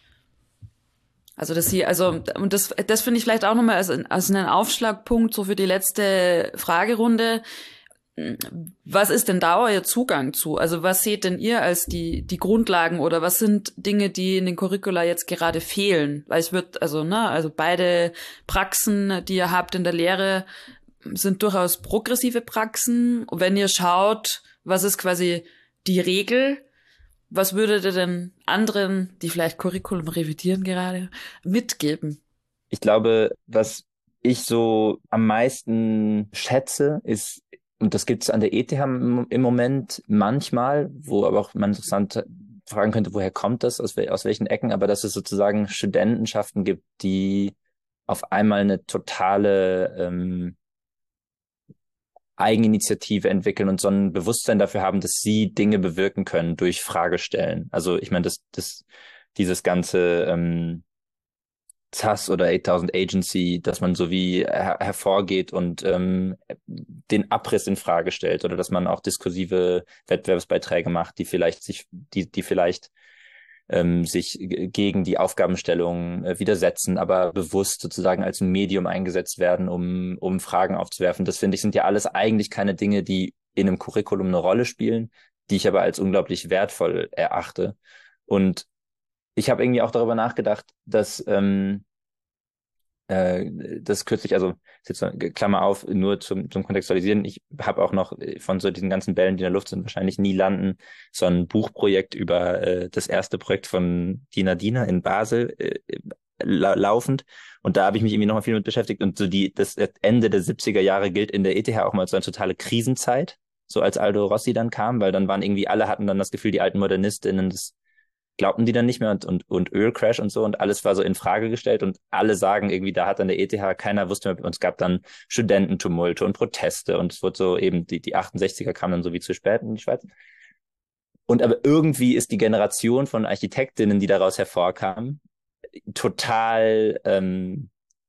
Also das hier, also und das, das finde ich vielleicht auch nochmal als, als einen Aufschlagpunkt so für die letzte Fragerunde. Was ist denn da euer Zugang zu? Also was seht denn ihr als die die Grundlagen oder was sind Dinge, die in den Curricula jetzt gerade fehlen? Weil es wird, also ne, also beide Praxen, die ihr habt in der Lehre, sind durchaus progressive Praxen. Und wenn ihr schaut, was ist quasi die Regel, was würdet ihr denn anderen, die vielleicht Curriculum revidieren gerade, mitgeben? Ich glaube, was ich so am meisten schätze, ist, und das gibt es an der E T H im Moment manchmal, wo aber auch man interessant fragen könnte, woher kommt das, aus, wel- aus welchen Ecken, aber dass es sozusagen Studentenschaften gibt, die auf einmal eine totale ähm, Eigeninitiative entwickeln und so ein Bewusstsein dafür haben, dass sie Dinge bewirken können durch Fragestellen. Also ich meine, das, das, dieses ganze ähm, Z A S oder achttausend Agency, dass man so wie her hervorgeht und ähm, den Abriss in Frage stellt oder dass man auch diskursive Wettbewerbsbeiträge macht, die vielleicht sich, die, die vielleicht ähm, sich gegen die Aufgabenstellung äh, widersetzen, aber bewusst sozusagen als ein Medium eingesetzt werden, um, um Fragen aufzuwerfen. Das finde ich, sind ja alles eigentlich keine Dinge, die in einem Curriculum eine Rolle spielen, die ich aber als unglaublich wertvoll erachte. Und ich habe irgendwie auch darüber nachgedacht, dass ähm, äh, das kürzlich, also jetzt eine Klammer auf, nur zum, zum Kontextualisieren, ich habe auch noch von so diesen ganzen Bällen, die in der Luft sind, wahrscheinlich nie landen, so ein Buchprojekt über äh, das erste Projekt von Dina Dina in Basel äh, la laufend. Und da habe ich mich irgendwie nochmal viel mit beschäftigt. Und so die das Ende der siebziger Jahre gilt in der E T H auch mal als so eine totale Krisenzeit, so als Aldo Rossi dann kam, weil dann waren irgendwie alle hatten dann das Gefühl, die alten Modernistinnen, das glaubten die dann nicht mehr und, und, und Ölcrash und so und alles war so in Frage gestellt und alle sagen irgendwie, da hat an der E T H keiner wusste mehr, und es gab dann Studententumulte und Proteste und es wurde so eben, die, die achtundsechziger kamen dann so wie zu spät in die Schweiz. Und aber irgendwie ist die Generation von Architektinnen, die daraus hervorkam, total ähm,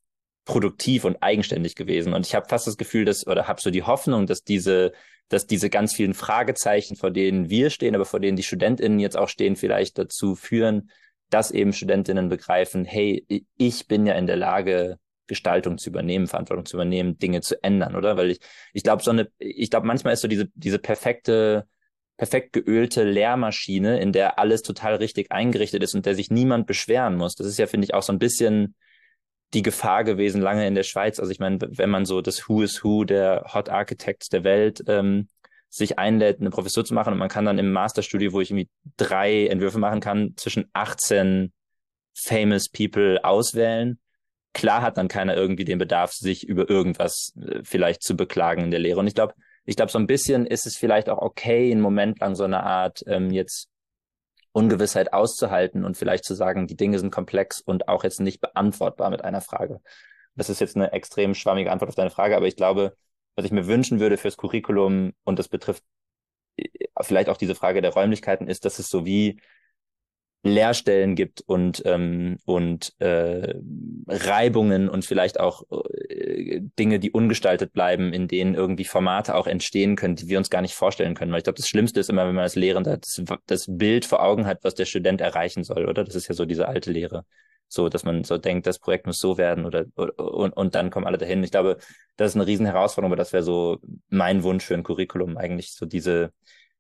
produktiv und eigenständig gewesen. Und ich habe fast das Gefühl, dass, oder habe so die Hoffnung, dass diese, dass diese ganz vielen Fragezeichen, vor denen wir stehen, aber vor denen die StudentInnen jetzt auch stehen, vielleicht dazu führen, dass eben StudentInnen begreifen, hey, ich bin ja in der Lage, Gestaltung zu übernehmen, Verantwortung zu übernehmen, Dinge zu ändern, oder? Weil ich, ich glaube, so eine, ich glaube, manchmal ist so diese, diese perfekte, perfekt geölte Lehrmaschine, in der alles total richtig eingerichtet ist und der sich niemand beschweren muss. Das ist ja, finde ich, auch so ein bisschen die Gefahr gewesen lange in der Schweiz. Also ich meine, wenn man so das Who is Who der Hot Architects der Welt ähm, sich einlädt, eine Professur zu machen und man kann dann im Masterstudio, wo ich irgendwie drei Entwürfe machen kann, zwischen achtzehn famous people auswählen. Klar hat dann keiner irgendwie den Bedarf, sich über irgendwas äh, vielleicht zu beklagen in der Lehre. Und ich glaube, ich glaube, so ein bisschen ist es vielleicht auch okay, einen Moment lang so eine Art ähm, jetzt Ungewissheit auszuhalten und vielleicht zu sagen, die Dinge sind komplex und auch jetzt nicht beantwortbar mit einer Frage. Das ist jetzt eine extrem schwammige Antwort auf deine Frage, aber ich glaube, was ich mir wünschen würde fürs Curriculum, und das betrifft vielleicht auch diese Frage der Räumlichkeiten, ist, dass es so wie Leerstellen gibt und ähm, und äh, Reibungen und vielleicht auch äh, Dinge, die ungestaltet bleiben, in denen irgendwie Formate auch entstehen können, die wir uns gar nicht vorstellen können. Weil ich glaube, das Schlimmste ist immer, wenn man als Lehrender das, das Bild vor Augen hat, was der Student erreichen soll, oder? Das ist ja so diese alte Lehre. So, dass man so denkt, das Projekt muss so werden oder, oder und, und dann kommen alle dahin. Ich glaube, das ist eine riesen Herausforderung, aber das wäre so mein Wunsch für ein Curriculum, eigentlich so diese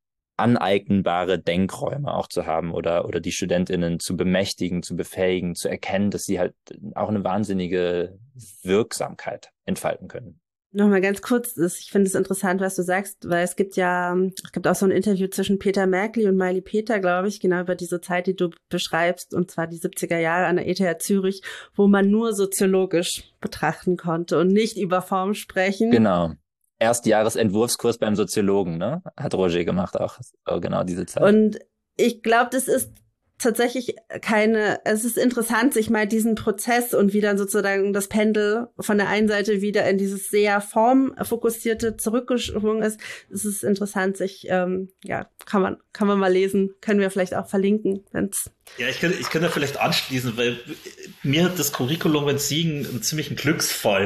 aneignbare Denkräume auch zu haben oder oder die StudentInnen zu bemächtigen, zu befähigen, zu erkennen, dass sie halt auch eine wahnsinnige Wirksamkeit entfalten können. Nochmal ganz kurz, ich finde es interessant, was du sagst, weil es gibt ja, es gibt auch so ein Interview zwischen Peter Merkley und Miley Peter, glaube ich, genau über diese Zeit, die du beschreibst, und zwar die siebziger Jahre an der E T H Zürich, wo man nur soziologisch betrachten konnte und nicht über Form sprechen. Genau. Erstjahresentwurfskurs beim Soziologen, ne? Hat Roger gemacht auch. Oh, genau diese Zeit. Und ich glaube, das ist tatsächlich keine, es ist interessant, sich mal diesen Prozess und wie dann sozusagen das Pendel von der einen Seite wieder in dieses sehr formfokussierte zurückgeschwungen ist. Es ist interessant, sich, ähm, ja, kann man, kann man mal lesen, können wir vielleicht auch verlinken, wenn's. Ja, ich kann, ich kann da vielleicht anschließen, weil mir hat das Curriculum in Siegen einen ziemlichen Glücksfall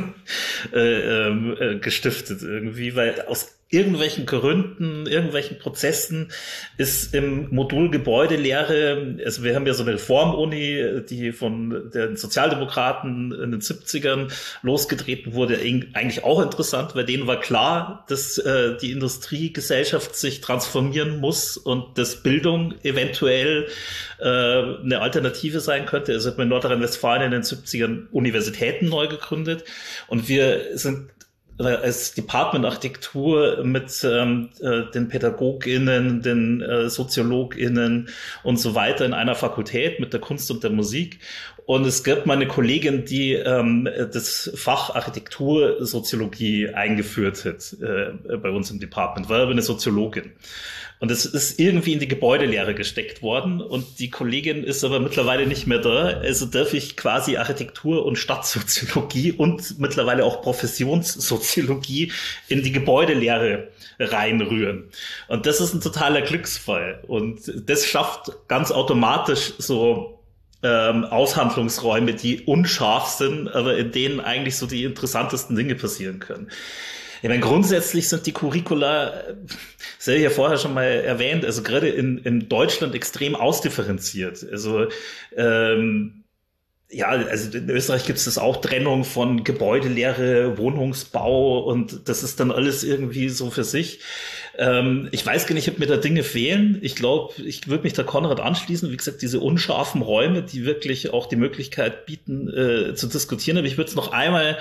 äh, äh, gestiftet irgendwie, weil aus irgendwelchen Gründen, irgendwelchen Prozessen ist im Modul Gebäudelehre, also wir haben ja so eine Reformuni, die von den Sozialdemokraten in den siebzigern losgetreten wurde, eigentlich auch interessant, weil denen war klar, dass äh, die Industriegesellschaft sich transformieren muss und dass Bildung eventuell äh, eine Alternative sein könnte. Also hat man in Nordrhein-Westfalen in den siebzigern Universitäten neu gegründet und wir sind als Department Architektur mit ähm, äh, den PädagogInnen, den äh, SoziologInnen und so weiter in einer Fakultät mit der Kunst und der Musik. Und es gibt mal eine Kollegin, die ähm, das Fach Architektursoziologie eingeführt hat äh, bei uns im Department, war aber eine Soziologin. Und es ist irgendwie in die Gebäudelehre gesteckt worden und die Kollegin ist aber mittlerweile nicht mehr da. Also darf ich quasi Architektur- und Stadtsoziologie und mittlerweile auch Professionssoziologie in die Gebäudelehre reinrühren. Und das ist ein totaler Glücksfall. Und das schafft ganz automatisch so ähm, Aushandlungsräume, die unscharf sind, aber in denen eigentlich so die interessantesten Dinge passieren können. Ich meine, grundsätzlich sind die Curricula, das habe ich ja vorher schon mal erwähnt, also gerade in, in Deutschland extrem ausdifferenziert. Also ähm, ja, also in Österreich gibt es das auch, Trennung von Gebäudelehre, Wohnungsbau und das ist dann alles irgendwie so für sich. Ähm, ich weiß gar nicht, ob mir da Dinge fehlen. Ich glaube, ich würde mich da Konrad anschließen. Wie gesagt, diese unscharfen Räume, die wirklich auch die Möglichkeit bieten, äh, zu diskutieren. Aber ich würde es noch einmal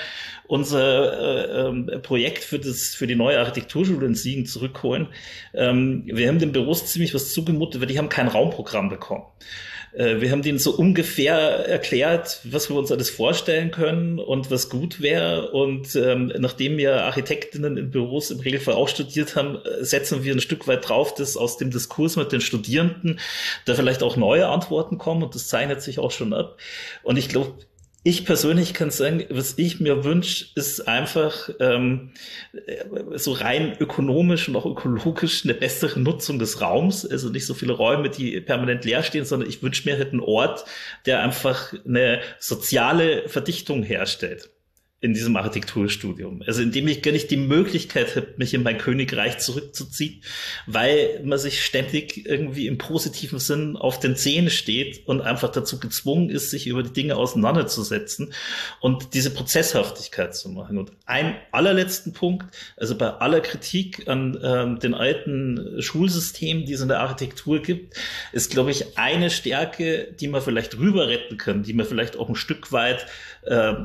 unser äh, Projekt für das für die neue Architekturschule in Siegen zurückholen. Ähm, wir haben den Büros ziemlich was zugemutet, weil die haben kein Raumprogramm bekommen. Wir haben denen so ungefähr erklärt, was wir uns alles vorstellen können und was gut wäre. Und ähm, nachdem wir Architektinnen in Büros im Regelfall auch studiert haben, setzen wir ein Stück weit drauf, dass aus dem Diskurs mit den Studierenden da vielleicht auch neue Antworten kommen. Und das zeichnet sich auch schon ab. Und ich glaube, Ich persönlich kann sagen, was ich mir wünsche, ist einfach ähm, so rein ökonomisch und auch ökologisch eine bessere Nutzung des Raums. Also nicht so viele Räume, die permanent leer stehen, sondern ich wünsche mir halt einen Ort, der einfach eine soziale Verdichtung herstellt in diesem Architekturstudium. Also indem ich gar nicht die Möglichkeit habe, mich in mein Königreich zurückzuziehen, weil man sich ständig irgendwie im positiven Sinn auf den Zehen steht und einfach dazu gezwungen ist, sich über die Dinge auseinanderzusetzen und diese Prozesshaftigkeit zu machen. Und ein allerletzten Punkt, also bei aller Kritik an ähm, den alten Schulsystemen, die es in der Architektur gibt, ist, glaube ich, eine Stärke, die man vielleicht rüber retten kann, die man vielleicht auch ein Stück weit ähm,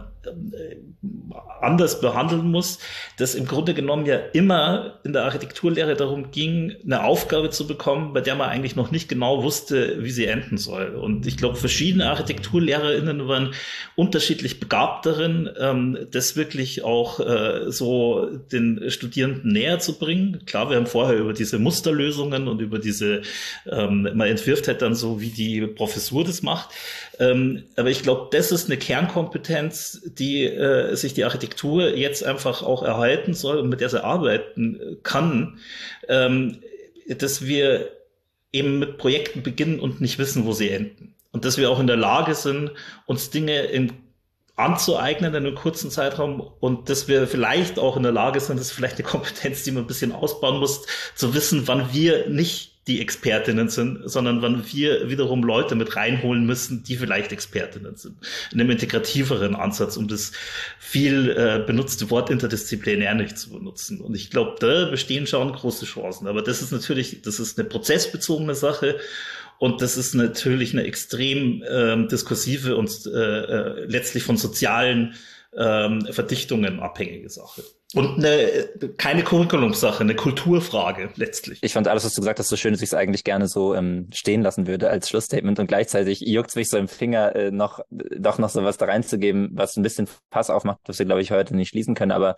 anders behandeln muss, dass im Grunde genommen ja immer in der Architekturlehre darum ging, eine Aufgabe zu bekommen, bei der man eigentlich noch nicht genau wusste, wie sie enden soll. Und ich glaube, verschiedene ArchitekturlehrerInnen waren unterschiedlich begabt darin, ähm, das wirklich auch äh, so den Studierenden näher zu bringen. Klar, wir haben vorher über diese Musterlösungen und über diese, ähm, man entwirft halt dann so, wie die Professur das macht. Ähm, aber ich glaube, das ist eine Kernkompetenz, die äh, sich die Architektur jetzt einfach auch erhalten soll und mit der sie arbeiten kann, ähm, dass wir eben mit Projekten beginnen und nicht wissen, wo sie enden. Und dass wir auch in der Lage sind, uns Dinge in anzueignen in einem kurzen Zeitraum und dass wir vielleicht auch in der Lage sind, das ist vielleicht eine Kompetenz, die man ein bisschen ausbauen muss, zu wissen, wann wir nicht die Expertinnen sind, sondern wann wir wiederum Leute mit reinholen müssen, die vielleicht Expertinnen sind. In einem integrativeren Ansatz, um das viel äh, benutzte Wort interdisziplinär nicht zu benutzen. Und ich glaube, da bestehen schon große Chancen. Aber das ist natürlich, das ist eine prozessbezogene Sache. Und das ist natürlich eine extrem ähm, diskursive und äh, äh, letztlich von sozialen ähm, Verdichtungen abhängige Sache. Und eine, keine Curriculumsache, eine Kulturfrage letztlich. Ich fand alles, was du gesagt hast, so schön, dass ich es eigentlich gerne so ähm, stehen lassen würde als Schlussstatement und gleichzeitig juckt's mich so im Finger, äh, noch doch noch so was da reinzugeben, was ein bisschen Fass aufmacht, was wir, glaube ich, heute nicht schließen können. Aber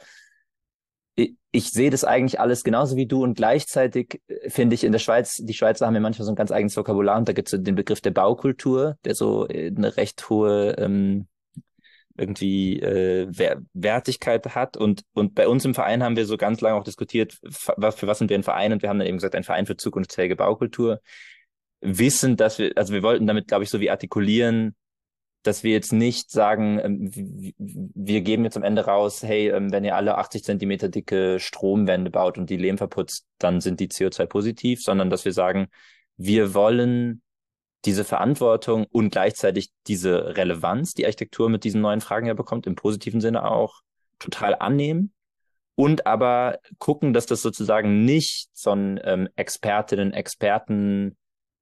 ich, ich sehe das eigentlich alles genauso wie du und gleichzeitig äh, finde ich in der Schweiz, die Schweizer haben ja manchmal so ein ganz eigenes Vokabular und da gibt's so den Begriff der Baukultur, der so äh, eine recht hohe ähm, irgendwie äh, Wer- Wertigkeit hat und und bei uns im Verein haben wir so ganz lange auch diskutiert, f- was für was sind wir ein Verein und wir haben dann eben gesagt, ein Verein für zukunftsfähige Baukultur, wissen, dass wir, also wir wollten damit, glaube ich, so wie artikulieren, dass wir jetzt nicht sagen, ähm, w- w- wir geben jetzt am Ende raus, hey, ähm, wenn ihr alle achtzig Zentimeter dicke Stromwände baut und die Lehm verputzt, dann sind die C O zwei positiv, sondern dass wir sagen, wir wollen diese Verantwortung und gleichzeitig diese Relevanz, die Architektur mit diesen neuen Fragen ja bekommt, im positiven Sinne auch total annehmen und aber gucken, dass das sozusagen nicht so ein ähm, Expertinnen, Experten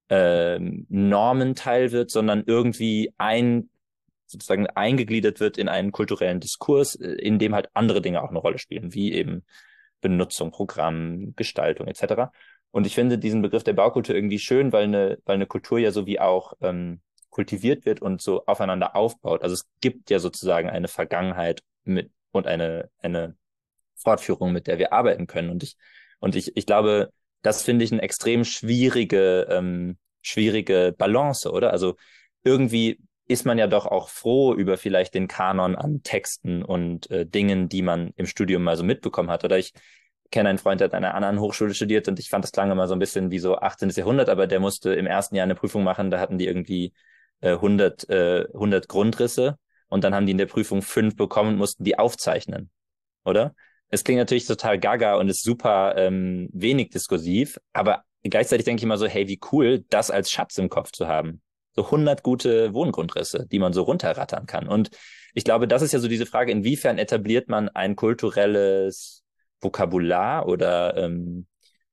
ähm, Normenteil wird, sondern irgendwie ein sozusagen eingegliedert wird in einen kulturellen Diskurs, äh, in dem halt andere Dinge auch eine Rolle spielen, wie eben Benutzung, Programm, Gestaltung et cetera. Und ich finde diesen Begriff der Baukultur irgendwie schön, weil eine, weil eine Kultur ja so wie auch ähm, kultiviert wird und so aufeinander aufbaut. Also es gibt ja sozusagen eine Vergangenheit mit und eine eine Fortführung, mit der wir arbeiten können. Und ich und ich ich glaube, das finde ich eine extrem schwierige ähm, schwierige Balance, oder? Also irgendwie ist man ja doch auch froh über vielleicht den Kanon an Texten und äh, Dingen, die man im Studium mal so mitbekommen hat. Oder ich kenne einen Freund, der hat an einer anderen Hochschule studiert und ich fand, das klang immer so ein bisschen wie so achtzehnten. Jahrhundert, aber der musste im ersten Jahr eine Prüfung machen, da hatten die irgendwie äh, hundert, äh, hundert Grundrisse und dann haben die in der Prüfung fünf bekommen und mussten die aufzeichnen, oder? Es klingt natürlich total gaga und ist super ähm, wenig diskursiv, aber gleichzeitig denke ich immer so, hey, wie cool, das als Schatz im Kopf zu haben. So hundert gute Wohngrundrisse, die man so runterrattern kann. Und ich glaube, das ist ja so diese Frage, inwiefern etabliert man ein kulturelles Vokabular oder ähm,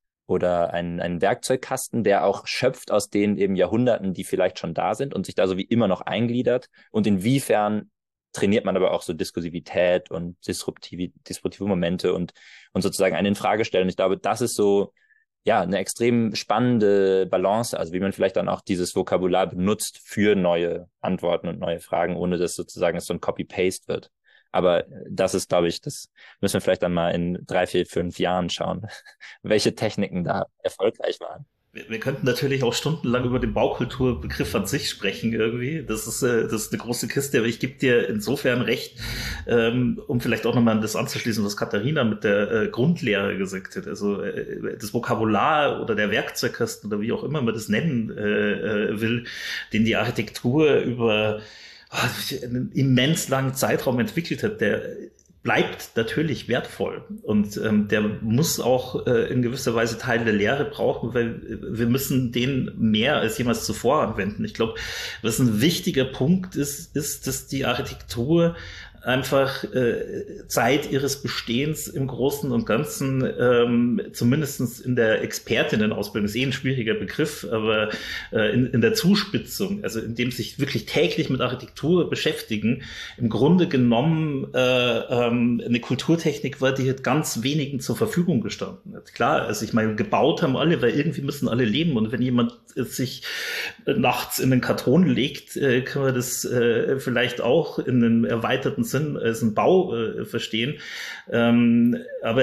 oder ein, ein Werkzeugkasten, der auch schöpft aus den eben Jahrhunderten, die vielleicht schon da sind und sich da so wie immer noch eingliedert. Und inwiefern trainiert man aber auch so Diskursivität und disruptive, disruptive Momente und, und sozusagen einen Infragestellen. Ich glaube, das ist so, ja, eine extrem spannende Balance, also wie man vielleicht dann auch dieses Vokabular benutzt für neue Antworten und neue Fragen, ohne dass sozusagen es so ein Copy-Paste wird. Aber das ist, glaube ich, das müssen wir vielleicht dann mal in drei, vier, fünf Jahren schauen, welche Techniken da erfolgreich waren. Wir, wir könnten natürlich auch stundenlang über den Baukulturbegriff an sich sprechen irgendwie. Das ist, äh, das ist eine große Kiste, aber ich gebe dir insofern recht, ähm, um vielleicht auch nochmal an das anzuschließen, was Katharina mit der äh, Grundlehre gesagt hat. Also äh, das Vokabular oder der Werkzeugkasten oder wie auch immer man das nennen äh, will, den die Architektur über oh, einen immens langen Zeitraum entwickelt hat, der bleibt natürlich wertvoll und ähm, der muss auch äh, in gewisser Weise Teil der Lehre brauchen, weil wir müssen den mehr als jemals zuvor anwenden. Ich glaube, was ein wichtiger Punkt ist, ist, dass die Architektur einfach äh, Zeit ihres Bestehens im Großen und Ganzen, ähm, zumindestens in der Expertinnenausbildung, ist eh ein schwieriger Begriff, aber äh, in, in der Zuspitzung, also in dem sich wirklich täglich mit Architektur beschäftigen, im Grunde genommen äh, ähm, eine Kulturtechnik war, die halt ganz wenigen zur Verfügung gestanden hat. Klar, also ich meine, gebaut haben alle, weil irgendwie müssen alle leben und wenn jemand äh, sich äh, nachts in den Karton legt, äh, kann man das äh, vielleicht auch in einem erweiterten Sinn als ein Bau äh, verstehen. Ähm, aber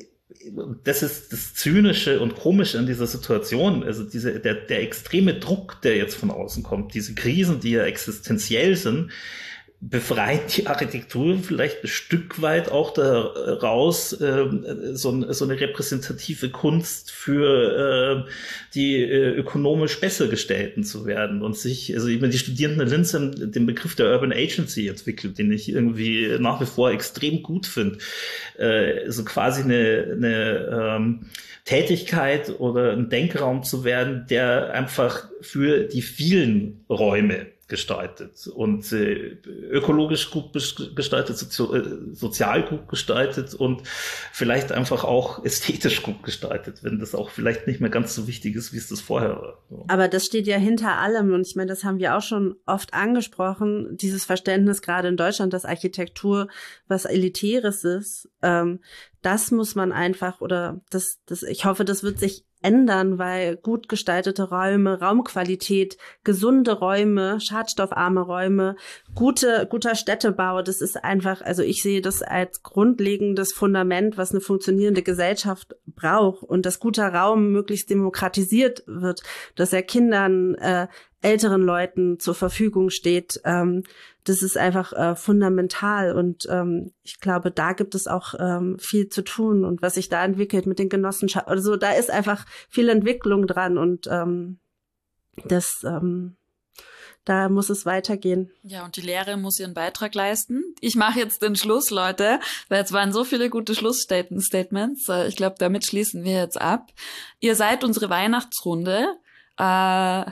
das ist das Zynische und Komische an dieser Situation. Also diese, der, der extreme Druck, der jetzt von außen kommt, diese Krisen, die ja existenziell sind, befreit die Architektur vielleicht ein Stück weit auch daraus, äh, so, so eine repräsentative Kunst für äh, die äh, ökonomisch besser Gestellten zu werden und sich, also ich meine, die Studierenden in Linz haben den Begriff der Urban Agency entwickelt, den ich irgendwie nach wie vor extrem gut finde. Äh, also quasi eine, eine ähm, Tätigkeit oder ein Denkraum zu werden, der einfach für die vielen Räume gestaltet und äh, ökologisch gut gestaltet, sozio äh, sozial gut gestaltet und vielleicht einfach auch ästhetisch gut gestaltet, wenn das auch vielleicht nicht mehr ganz so wichtig ist, wie es das vorher war. So. Aber das steht ja hinter allem und ich meine, das haben wir auch schon oft angesprochen, dieses Verständnis gerade in Deutschland, dass Architektur was Elitäres ist, ähm, das muss man einfach oder das, das, ich hoffe, das wird sich ändern, weil gut gestaltete Räume, Raumqualität, gesunde Räume, schadstoffarme Räume, gute, guter Städtebau, das ist einfach, also ich sehe das als grundlegendes Fundament, was eine funktionierende Gesellschaft braucht und dass guter Raum möglichst demokratisiert wird, dass er Kindern, äh, älteren Leuten zur Verfügung steht. Ähm, das ist einfach äh, fundamental und ähm, ich glaube, da gibt es auch ähm, viel zu tun und was sich da entwickelt mit den Genossenschaften. Also da ist einfach viel Entwicklung dran und ähm, das ähm, da muss es weitergehen. Ja, und die Lehre muss ihren Beitrag leisten. Ich mache jetzt den Schluss, Leute, weil jetzt waren so viele gute Schlussstatements. Ich glaube, damit schließen wir jetzt ab. Ihr seid unsere Weihnachtsrunde. Äh,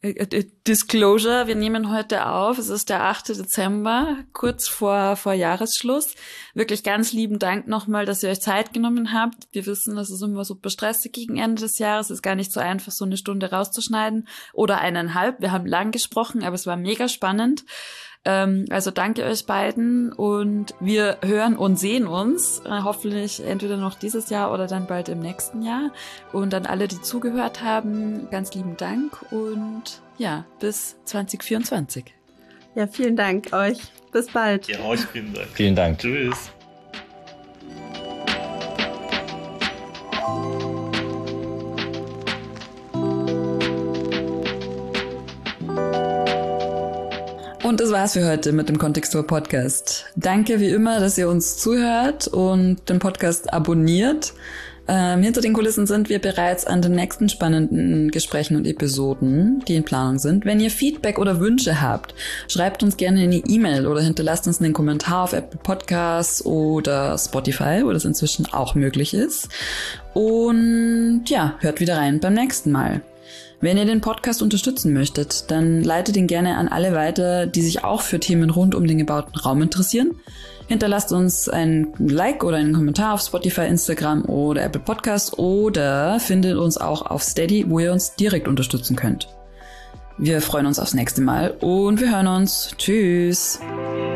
Disclosure, wir nehmen heute auf, es ist der achte Dezember, kurz vor vor Jahresschluss. Wirklich ganz lieben Dank nochmal, dass ihr euch Zeit genommen habt. Wir wissen, das ist immer super stressig gegen Ende des Jahres, es ist gar nicht so einfach, so eine Stunde rauszuschneiden oder eineinhalb. Wir haben lang gesprochen, aber es war mega spannend. Also danke euch beiden und wir hören und sehen uns äh, hoffentlich entweder noch dieses Jahr oder dann bald im nächsten Jahr. Und an alle, die zugehört haben, ganz lieben Dank und ja, bis zwanzig vierundzwanzig. Ja, vielen Dank euch. Bis bald. Ja, euch vielen Dank. Vielen Dank. Tschüss. Und das war's für heute mit dem Kontextur Podcast. Danke wie immer, dass ihr uns zuhört und den Podcast abonniert. Ähm, hinter den Kulissen sind wir bereits an den nächsten spannenden Gesprächen und Episoden, die in Planung sind. Wenn ihr Feedback oder Wünsche habt, schreibt uns gerne eine E-Mail oder hinterlasst uns einen Kommentar auf Apple Podcasts oder Spotify, wo das inzwischen auch möglich ist. Und ja, hört wieder rein beim nächsten Mal. Wenn ihr den Podcast unterstützen möchtet, dann leitet ihn gerne an alle weiter, die sich auch für Themen rund um den gebauten Raum interessieren. Hinterlasst uns ein Like oder einen Kommentar auf Spotify, Instagram oder Apple Podcasts oder findet uns auch auf Steady, wo ihr uns direkt unterstützen könnt. Wir freuen uns aufs nächste Mal und wir hören uns. Tschüss!